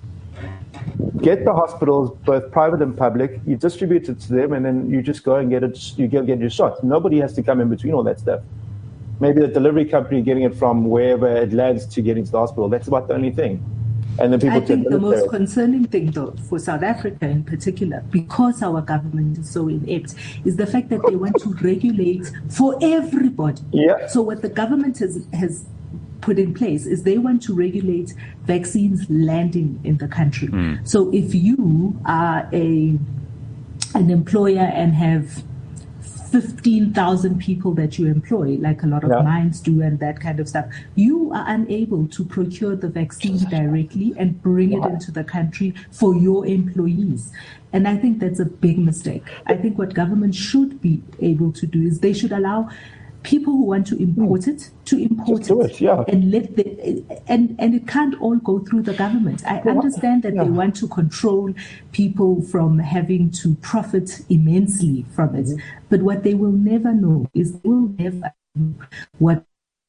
Get the hospitals, both private and public. You distribute it to them, and then you just go and get it. You go get your shot. Nobody has to come in between all that stuff. Maybe the delivery company getting it from wherever it lands to getting to the hospital. That's about the only thing. And then people I think to the most administer it. concerning thing, though, for South Africa in particular, because our government is so inept, is the fact that they want to regulate for everybody. Yeah. So what the government has has put in place is they want to regulate vaccines landing in the country. So if you are a an employer and have fifteen thousand people that you employ, like a lot of Yeah. mines do and that kind of stuff, you are unable to procure the vaccine directly and bring it into the country for your employees. And I think that's a big mistake. I think what government should be able to do is they should allow people who want to import it to import Just do it, yeah. and let the and and it can't all go through the government. I understand that Yeah. they want to control people from having to profit immensely from it, but what they will never know is they will never know what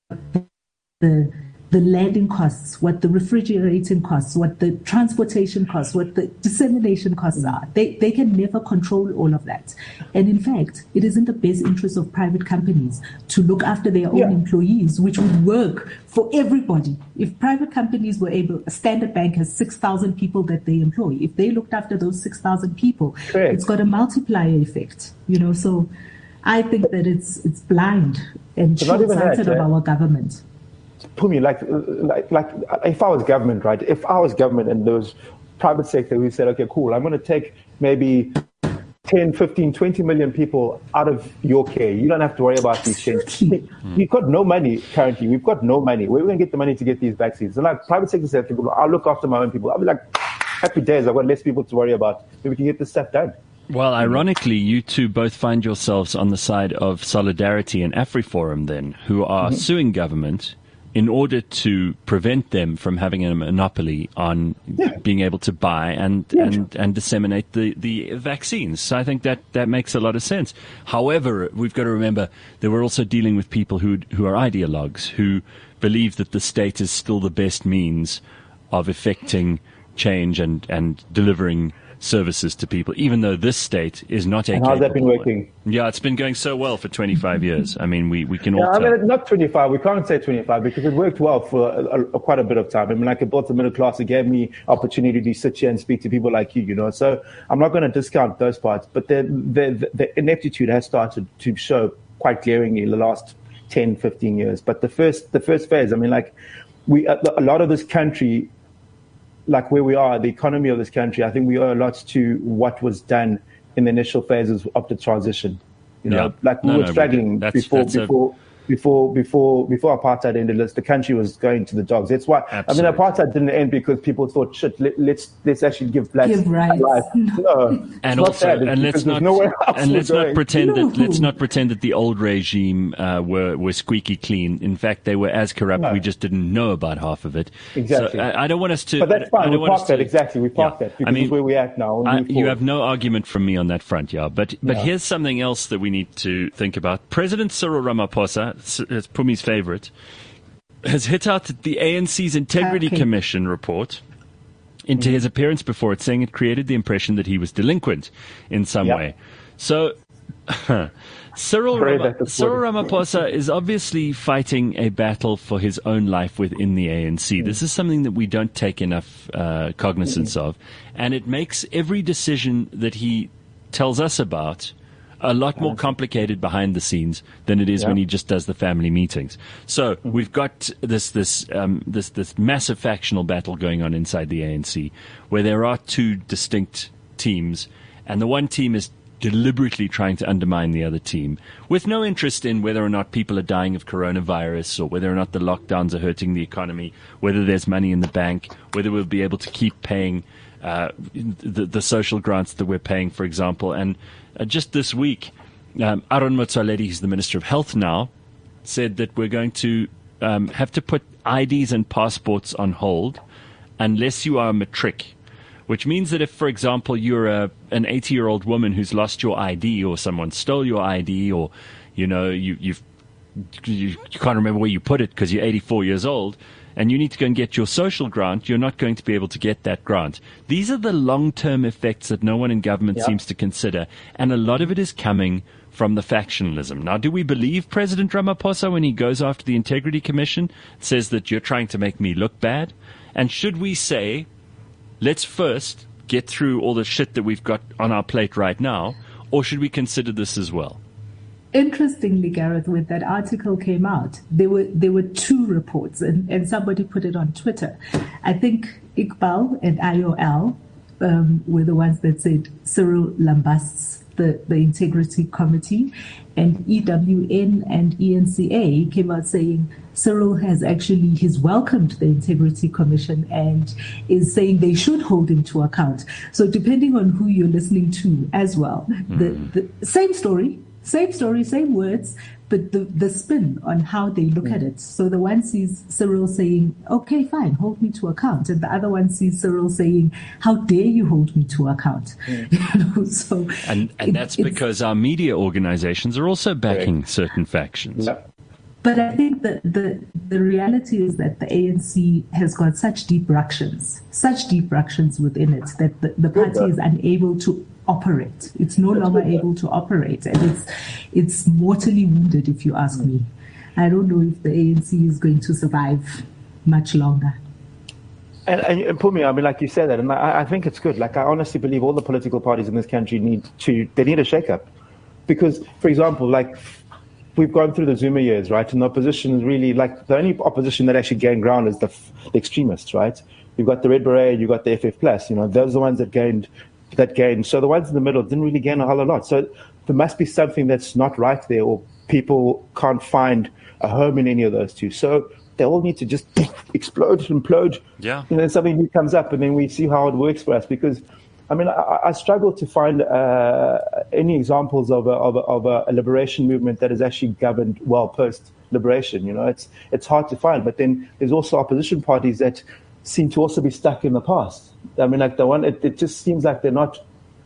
the the landing costs, what the refrigerating costs, what the transportation costs, what the dissemination costs are. They they can never control all of that. And in fact, it is in the best interest of private companies to look after their own Yeah. employees, which would work for everybody. If private companies were able, Standard Bank has six thousand people that they employ. If they looked after those six thousand people, Correct. it's got a multiplier effect, you know, so I think that it's it's blind and But not even that, short-sighted of eh? our government. Pumi, like, like, like, if I was government, right? If I was government and there was private sector, we said, okay, cool, I'm going to take maybe ten, fifteen, twenty million people out of your care. You don't have to worry about these things. Absolutely. We've got no money currently. We've got no money. Where are we going to get the money to get these vaccines? And like private sector said, people, I'll look after my own people. I'll be like, happy days. I've got less people to worry about. Maybe we can get this stuff done. Well, ironically, you two both find yourselves on the side of Solidarity and AfriForum then, who are Mm-hmm. suing government in order to prevent them from having a monopoly on Yeah. being able to buy and, Yeah. and, and disseminate the, the vaccines. So I think that, that makes a lot of sense. However, we've got to remember that we're also dealing with people who, who are ideologues, who believe that the state is still the best means of effecting change and, and delivering services to people, even though this state is not a And how's that been capable- working? Yeah, it's been going so well for twenty-five years. I mean, we, we can all Yeah, I tell. mean, not twenty-five. We can't say twenty-five because it worked well for a, a, quite a bit of time. I mean, like it built the middle class. It gave me opportunity to sit here and speak to people like you, you know. So I'm not going to discount those parts, but the, the, the ineptitude has started to show quite glaringly in the last ten, fifteen years. But the first, the first phase, I mean, like we, a, a lot of this country, like where we are, the economy of this country, I think we owe a lot to what was done in the initial phases of the transition. You know, Yeah. like we No, were no, we struggling do. That's- before, that's a- before, before, before, before apartheid ended. The country was going to the dogs. That's why. Absolutely. I mean, apartheid didn't end because people thought, shit, let, let's let's actually give blacks Give rights. a life. No, And it's not also, that. It's and let's because not, there's nowhere else and we're let's not going. pretend that, No. let's not pretend that the old regime uh, were were squeaky clean. In fact, they were as corrupt. No. We just didn't know about half of it. Exactly. So I, I don't want us to. But that's I fine. don't We want us parked that to- exactly. We parked Yeah. that because I mean, it's where we're at now. We'll I, move you forward. have no argument from me on that front, yeah. But but No. here's something else that we need to think about. President Cyril Ramaphosa, it's Pumi's favorite, has hit out the A N C's Integrity Okay. Commission report into Mm-hmm. his appearance before it, saying it created the impression that he was delinquent in some Yep. way. So Cyril, Pray Ram- that the Cyril Lord- Ramaphosa is obviously fighting a battle for his own life within the A N C. This is something that we don't take enough uh, cognizance of, and it makes every decision that he tells us about a lot more complicated behind the scenes than it is Yeah. when he just does the family meetings. So we've got this this um, this this massive factional battle going on inside the A N C, where there are two distinct teams, and the one team is deliberately trying to undermine the other team with no interest in whether or not people are dying of coronavirus or whether or not the lockdowns are hurting the economy, whether there's money in the bank, whether we'll be able to keep paying uh, the, the social grants that we're paying, for example. And uh, just this week, um, Aaron Motsoaledi, who's the Minister of Health now, said that we're going to um, have to put I Ds and passports on hold unless you are a matric. Which means that if, for example, you're a, an eighty-year-old woman who's lost your I D, or someone stole your I D, or, you know, you, you've, you, you can't remember where you put it because you're eighty-four years old, and you need to go and get your social grant, you're not going to be able to get that grant. These are the long-term effects that no one in government Yeah. seems to consider, and a lot of it is coming from the factionalism. Now, do we believe President Ramaphosa when he goes after the Integrity Commission, says that you're trying to make me look bad? And should we say, let's first get through all the shit that we've got on our plate right now, or should we consider this as well? Interestingly, Gareth, when that article came out, there were there were two reports, and, and somebody put it on Twitter. I think Iqbal and I O L um, were the ones that said Cyril lambasts the, the Integrity Committee, and E W N and E N C A came out saying Cyril has actually, he's welcomed the Integrity Commission and is saying they should hold him to account. So depending on who you're listening to as well, mm. the, the same story, same story, same words, but the, the spin on how they look mm. at it. So the one sees Cyril saying, okay, fine, hold me to account. And the other one sees Cyril saying, how dare you hold me to account? Mm. You know, so and and it, that's because our media organizations are also backing Correct. certain factions. Yep. But I think that the, the reality is that the A N C has got such deep ructions, such deep ructions within it that the, the party is unable to operate. It's no That's longer good, able to operate, and it's it's mortally wounded, if you ask me. I don't know if the A N C is going to survive much longer. And, and, and Pumi, I mean, like you said that, and I, I think it's good. Like, I honestly believe all the political parties in this country need to, they need a shake-up. Because, for example, like, we've gone through the Zuma years, right? And the opposition is really, like, the only opposition that actually gained ground is the, the extremists, right? You've got the Red Beret, you've got the F F plus, you know, those are the ones that gained, that gained. So the ones in the middle didn't really gain a whole lot. So there must be something that's not right there, or people can't find a home in any of those two. So they all need to just explode, implode. Yeah. And then something new comes up, and then we see how it works for us. Because, I mean, I, I struggle to find uh, any examples of a, of, a, of a liberation movement that is actually governed well post-liberation. You know, it's it's hard to find. But then there's also opposition parties that seem to also be stuck in the past. I mean, like the one, it, it just seems like they're not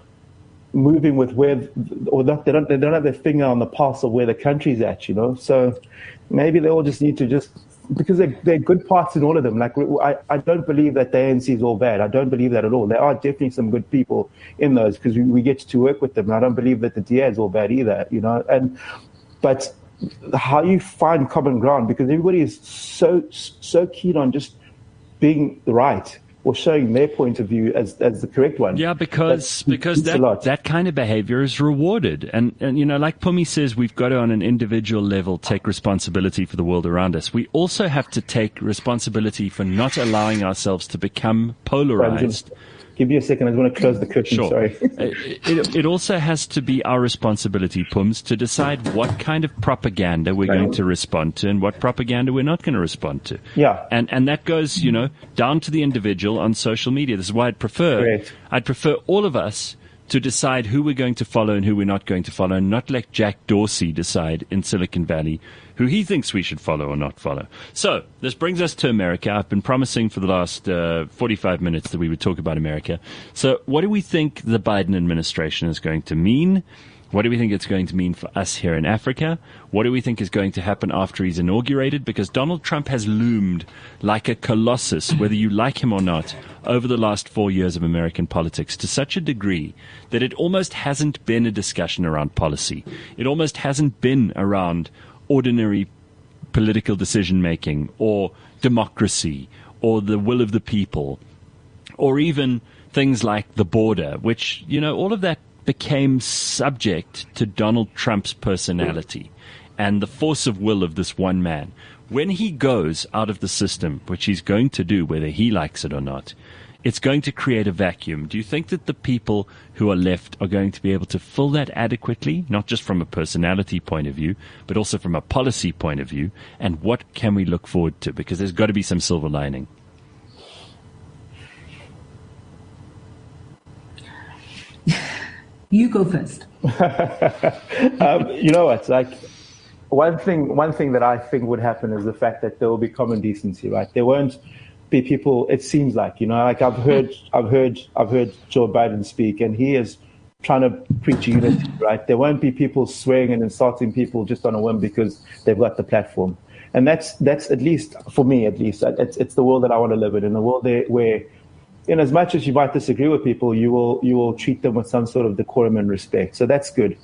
moving with where, or not, they don't they don't have their finger on the pulse of where the country's at. You know, so maybe they all just need to just. Because there are good parts in all of them. Like I, I don't believe that the A N C is all bad. I don't believe that at all. There are definitely some good people in those because we, we get to work with them. And I don't believe that the D A is all bad either. You know, and but how you find common ground, because everybody is so so keen on just being right or showing their point of view as as the correct one. Yeah, because that because that, that kind of behavior is rewarded. And, and, you know, like Pumi says, we've got to, on an individual level, take responsibility for the world around us. We also have to take responsibility for not allowing ourselves to become polarized. Give me a second. I just want to close the curtain. Sure. Sorry. it, it also has to be our responsibility, Pums, to decide what kind of propaganda we're Right. going to respond to and what propaganda we're not going to respond to. Yeah. And and that goes, you know, down to the individual on social media. This is why I'd prefer Correct. I'd prefer all of us to decide who we're going to follow and who we're not going to follow, and not let Jack Dorsey decide in Silicon Valley who he thinks we should follow or not follow. So this brings us to America. I've been promising for the last uh, forty-five minutes that we would talk about America. So what do we think the Biden administration is going to mean? What do we think it's going to mean for us here in Africa? What do we think is going to happen after he's inaugurated? Because Donald Trump has loomed like a colossus, whether you like him or not, over the last four years of American politics to such a degree that it almost hasn't been a discussion around policy. It almost hasn't been around ordinary political decision-making or democracy or the will of the people or even things like the border, which, you know, all of that became subject to Donald Trump's personality and the force of will of this one man. When he goes out of the system, which he's going to do whether he likes it or not, it's going to create a vacuum. Do you think that the people who are left are going to be able to fill that adequately, not just from a personality point of view, but also from a policy point of view? And what can we look forward to? Because there's got to be some silver lining. You go first. um, you know what? Like one thing, one thing that I think would happen is the fact that there will be common decency, right? There won't be people. It seems like, you know, like I've heard, I've heard, I've heard Joe Biden speak, and he is trying to preach unity, right? There won't be people swearing and insulting people just on a whim because they've got the platform, and that's that's at least for me, at least, it's it's the world that I want to live in, in a world there where, in as much as you might disagree with people, you will you will treat them with some sort of decorum and respect. So that's good.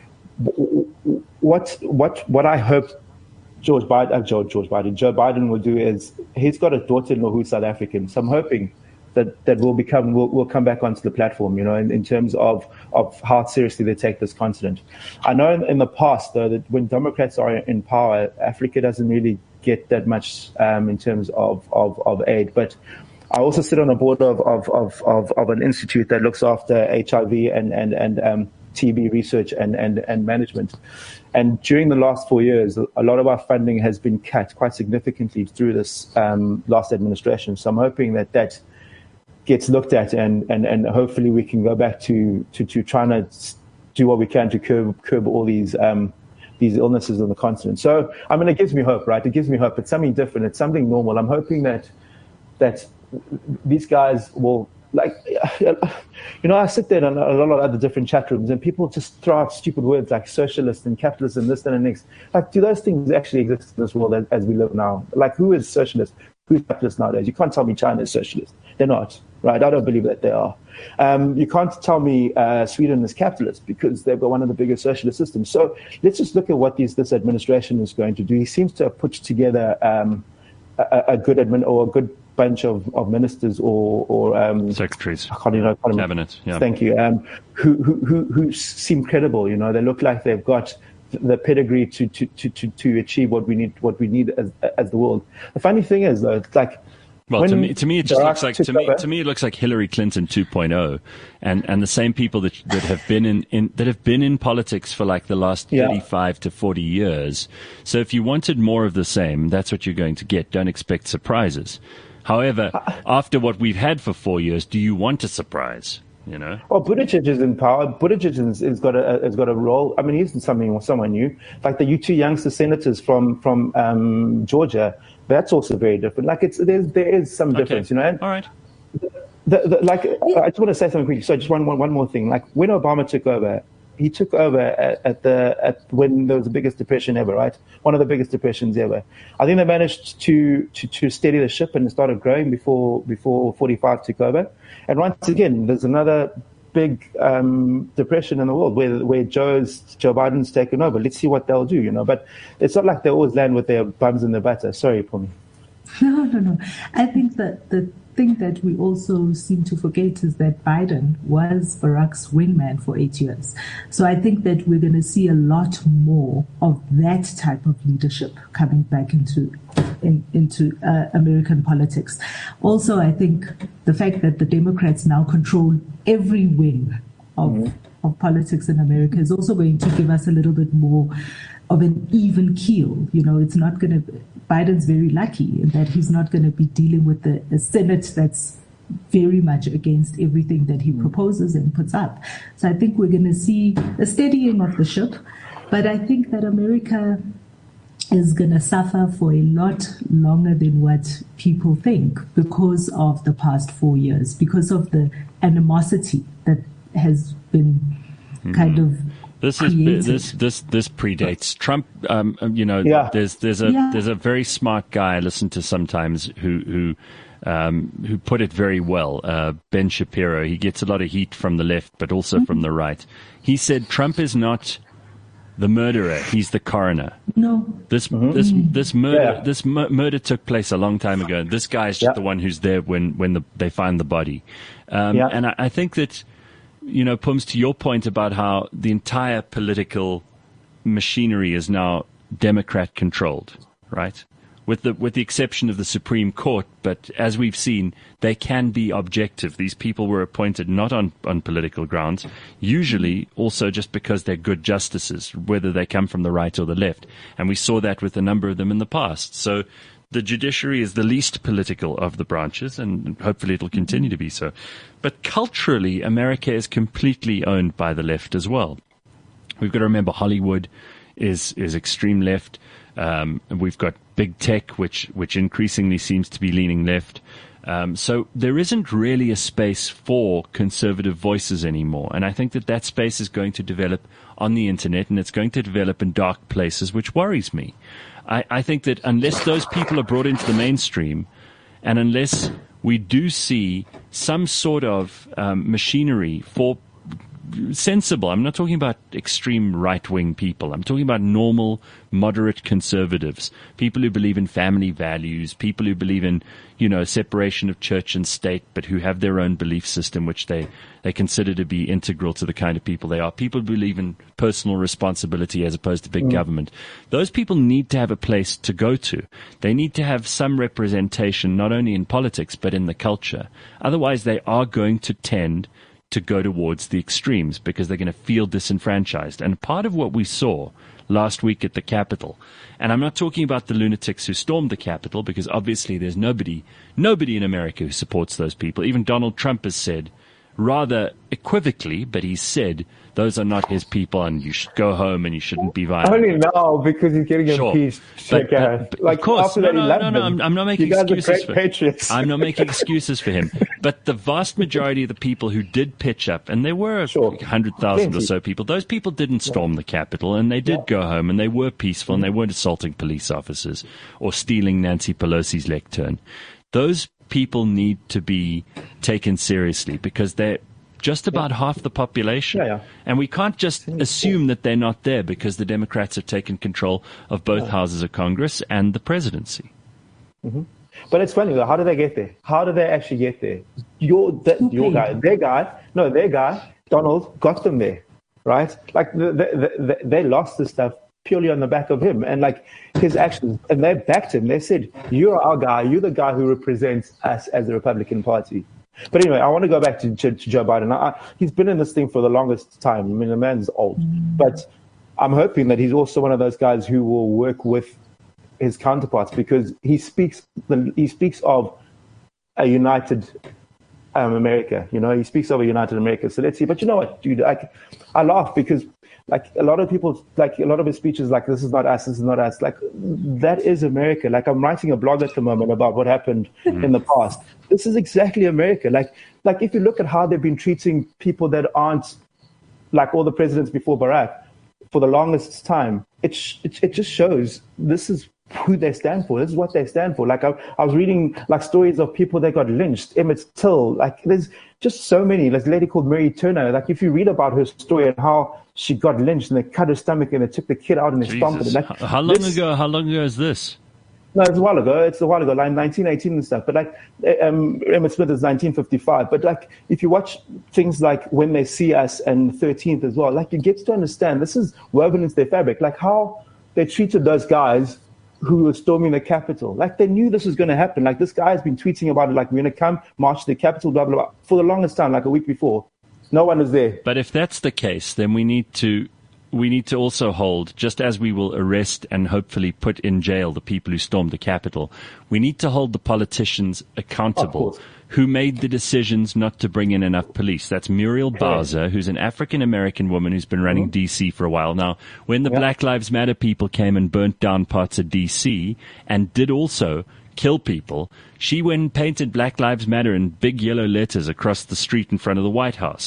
What what what I hope George Biden, uh, George, George Biden, Joe Biden will do is he's got a daughter-in-law who's South African. So I'm hoping that that will become will will come back onto the platform. You know, in, in terms of of how seriously they take this continent. I know in, in the past though that when Democrats are in power, Africa doesn't really get that much um, in terms of, of of aid, but I also sit on the board of, of, of, of, of an institute that looks after H I V and, and, and um, T B research and, and, and management. And during the last four years, a lot of our funding has been cut quite significantly through this um, last administration. So I'm hoping that that gets looked at and, and, and hopefully we can go back to, to, to trying to do what we can to curb, curb all these um, these illnesses on the continent. So, I mean, it gives me hope, right? It gives me hope. It's something different. It's something normal. I'm hoping that that these guys will, like, you know, I sit there in a lot of other different chat rooms and people just throw out stupid words like socialist and capitalist and this and the next. Like, do those things actually exist in this world as, as we live now? Like, who is socialist? Who's capitalist nowadays? You can't tell me China is socialist. They're not, right? I don't believe that they are. Um, you can't tell me uh, Sweden is capitalist because they've got one of the biggest socialist systems. So let's just look at what these, this administration is going to do. He seems to have put together um, a, a good admin or a good bunch of, of ministers or, or um, secretaries, I can't, you know, can't cabinet. Yeah. Thank you. Um, who, who who who seem credible. You know, they look like they've got the pedigree to to, to, to, to achieve what we need what we need as as the world. The funny thing is, though, it's like. Well, to me, to me, it just looks like to me, to me, it looks like Hillary Clinton two point oh, and and the same people that that have been in, in that have been in politics for like the last thirty-five yeah. to forty years. So if you wanted more of the same, that's what you're going to get. Don't expect surprises. However, after what we've had for four years, do you want a surprise? You know. Well, Buttigieg is in power. Buttigieg has, has got a has got a role. I mean, he's something someone new. Like the two youngster senators from from um, Georgia. That's also very different. Like it's there's there is some difference, okay. you know. And all right. The, the, like I just want to say something quickly. So just one, one one more thing. Like when Obama took over, he took over at, at the at when there was the biggest depression ever, right? One of the biggest depressions ever. I think they managed to to, to steady the ship and it started growing before before forty-five took over. And once again, there's another big um, depression in the world where where Joe's Joe Biden's taken over. Let's see what they'll do, you know. But it's not like they always land with their bums in the butter. Sorry, Pumi. No, no, no. I think that the thing that we also seem to forget is that Biden was Barack's wingman for eight years. So I think that we're going to see a lot more of that type of leadership coming back into in, into uh, American politics. Also, I think the fact that the Democrats now control every wing of, mm-hmm. of politics in America is also going to give us a little bit more of an even keel. You know, it's not going to, Biden's very lucky in that he's not going to be dealing with the, a Senate that's very much against everything that he proposes and puts up. So I think we're going to see a steadying of the ship, but I think that America is going to suffer for a lot longer than what people think because of the past four years, because of the animosity that has been mm-hmm. kind of This is created. this this this predates Trump. Um, you know, Yeah. there's there's a Yeah. there's a very smart guy I listen to sometimes who who um, who put it very well. Uh, Ben Shapiro. He gets a lot of heat from the left, but also Mm-hmm. from the right. He said Trump is not the murderer; he's the coroner. No. This this this murder Yeah. this mur- murder took place a long time ago. This guy's just Yeah. the one who's there when when the, they find the body. Um, Yeah. And I, I think that, you know, Pums, to your point about how the entire political machinery is now Democrat controlled, right? With the with the exception of the Supreme Court, but as we've seen, they can be objective. These people were appointed not on, on political grounds, usually also just because they're good justices, whether they come from the right or the left. And we saw that with a number of them in the past. So the judiciary is the least political of the branches, and hopefully it'll continue to be so. But culturally, America is completely owned by the left as well. We've got to remember Hollywood is is extreme left. Um, and we've got big tech, which which increasingly seems to be leaning left. Um, so there isn't really a space for conservative voices anymore. And I think that that space is going to develop on the internet, and it's going to develop in dark places, which worries me. I, I think that unless those people are brought into the mainstream, and unless we do see some sort of um, machinery for sensible, I'm not talking about extreme right-wing people. I'm talking about normal, moderate conservatives, people who believe in family values, people who believe in, you know, separation of church and state, but who have their own belief system, which they, they consider to be integral to the kind of people they are. People who believe in personal responsibility as opposed to big mm. government. Those people need to have a place to go to. They need to have some representation, not only in politics, but in the culture. Otherwise, they are going to tend to go towards the extremes because they're going to feel disenfranchised. And part of what we saw last week at the Capitol, and I'm not talking about the lunatics who stormed the Capitol, because obviously there's nobody, nobody in America who supports those people. Even Donald Trump has said, rather equivocally, but he said, those are not his people and you should go home and you shouldn't be violent. Only now because he's getting Sure. impeached. But, but, but like of course, after no, that no, no, eleven, no, I'm, I'm not making you guys are excuses great for patriots. I'm not making excuses for him. But the vast majority of the people who did pitch up, and there were Sure. one hundred thousand or Plenty. so people, those people didn't storm the Capitol, and they did Yeah. go home, and they were peaceful, and they weren't assaulting police officers or stealing Nancy Pelosi's lectern. Those people need to be taken seriously because they're just about half the population. Yeah, yeah. And we can't just assume that they're not there because the Democrats have taken control of both houses of Congress and the presidency. Mm-hmm. But it's funny though. How did they get there? How did they actually get there? Your that, your guy, their guy, no, their guy, Donald, got them there, right? Like the, the, the, they lost this stuff purely on the back of him and like his actions, and they backed him. They said, "You're our guy. You're the guy who represents us as the Republican Party." But anyway, I want to go back to, to, to Joe Biden. I, he's been in this thing for the longest time. I mean, the man's old. But I'm hoping that he's also one of those guys who will work with his counterparts because he speaks the, he speaks of a united um, America. You know, he speaks of a united America. So let's see. But you know what, dude? I, I laugh because like a lot of people, like a lot of his speeches, like this is not us, this is not us. Like that is America. Like I'm writing a blog at the moment about what happened mm-hmm. in the past. This is exactly America. Like, like if you look at how they've been treating people that aren't like all the presidents before Barack for the longest time, it sh- it, it just shows this is who they stand for. This is what they stand for. Like I, I was reading like stories of people that got lynched, Emmett Till. Like there's just so many. There's a lady called Mary Turner. Like if you read about her story and how she got lynched and they cut her stomach and they took the kid out and they stomped it. Like, how long this, ago? How long ago is this? No, it's a while ago. It's a while ago, like nineteen eighteen and stuff. But like um, Emmett Smith is nineteen fifty-five. But like if you watch things like When They See Us and thirteenth as well, like you get to understand this is woven into their fabric. Like how they treated those guys who were storming the Capitol. Like they knew this was going to happen. Like this guy has been tweeting about it. Like we're going to come march to the Capitol, blah blah blah, for the longest time, like a week before. No one is there. But if that's the case, then we need to we need to also hold, just as we will arrest and hopefully put in jail the people who stormed the Capitol, we need to hold the politicians accountable who made the decisions not to bring in enough police. That's Muriel Bowser, who's an African-American woman who's been running mm-hmm. D C for a while now. When the yep. Black Lives Matter people came and burnt down parts of D C and did also kill people, she went and painted Black Lives Matter in big yellow letters across the street in front of the White House.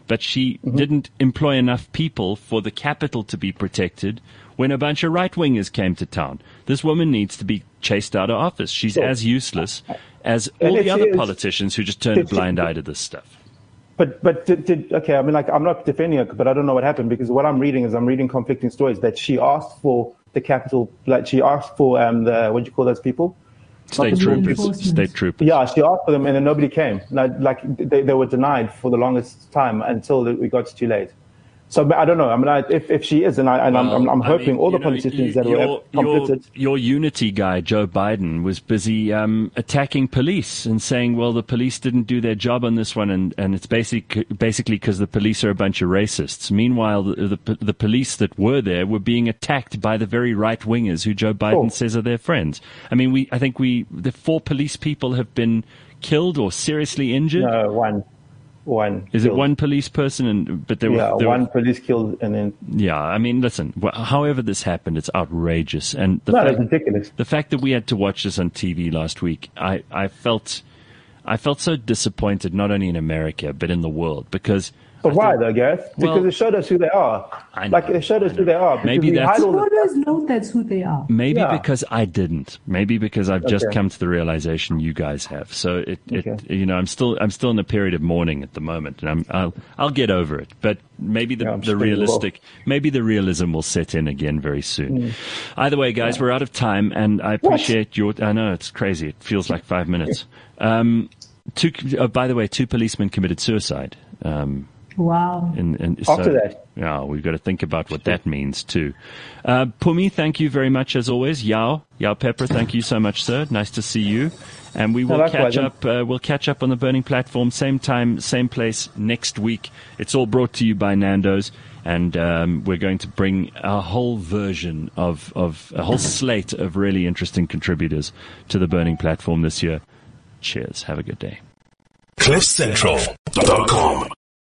but she Mm-hmm. didn't employ enough people for the capital to be protected when a bunch of right-wingers came to town. This woman needs to be chased out of office. She's Sure. as useless as And all if the she other is- politicians who just turned a blind eye to this stuff. But but did, did okay? I mean, like I'm not defending her, but I don't know what happened because what I'm reading is I'm reading conflicting stories that she asked for the capital, like she asked for um the what do you call those people? State the troopers. reinforcements. State troopers. Yeah, she asked for them and then nobody came. Like, like they, they were denied for the longest time until we got too late. So but I don't know. I mean, I, if if she is, and, I, and I'm, I'm I'm Well, I hoping mean, all the you know, politicians you- that your, were complicit. Your, your unity guy, Joe Biden, was busy um, attacking police and saying, well, the police didn't do their job on this one, and, and it's basic, basically because the police are a bunch of racists. Meanwhile, the, the, the police that were there were being attacked by the very right-wingers who Joe Biden Oh. says are their friends. I mean, we I think we the four police people have been killed or seriously injured. No, one, one. Is it killed. one police person? And but there Yeah, were there one were, police killed, and then yeah. I mean, listen. wh- However this happened, it's outrageous, and the no, fact, that's ridiculous. the fact that we had to watch this on T V last week, I, I felt, I felt so disappointed, not only in America but in the world, because. But I why thought- though, Gareth? Because Well, it showed us who they are. I know, like it showed us I who know. they are. Because Maybe we that's- hide all You the always know that's who they are. Maybe Yeah. because I didn't. Maybe because I've just Okay. come to the realization you guys have. So it, it, Okay. you know, I'm still, I'm still in a period of mourning at the moment, and I'm, I'll, I'll get over it. But maybe the, Yeah, I'm the sure you will. realistic, maybe the realism will set in again very soon. Mm. Either way, guys, we're out of time, and I appreciate your. I know it's crazy. It feels like five minutes. Um, two. Oh, by the way, two policemen committed suicide. Um, Wow. and, and After so, that. yeah, we've got to think about what that means too. Uh, Pumi, thank you very much as always. Yao, Yao Pepper, thank you so much, sir. Nice to see you. And we will likewise, catch up. Uh, we'll catch up on the Burning Platform, same time, same place next week. It's all brought to you by Nando's, and um, we're going to bring a whole version of of a whole slate of really interesting contributors to the Burning Platform this year. Cheers. Have a good day. cliff central dot com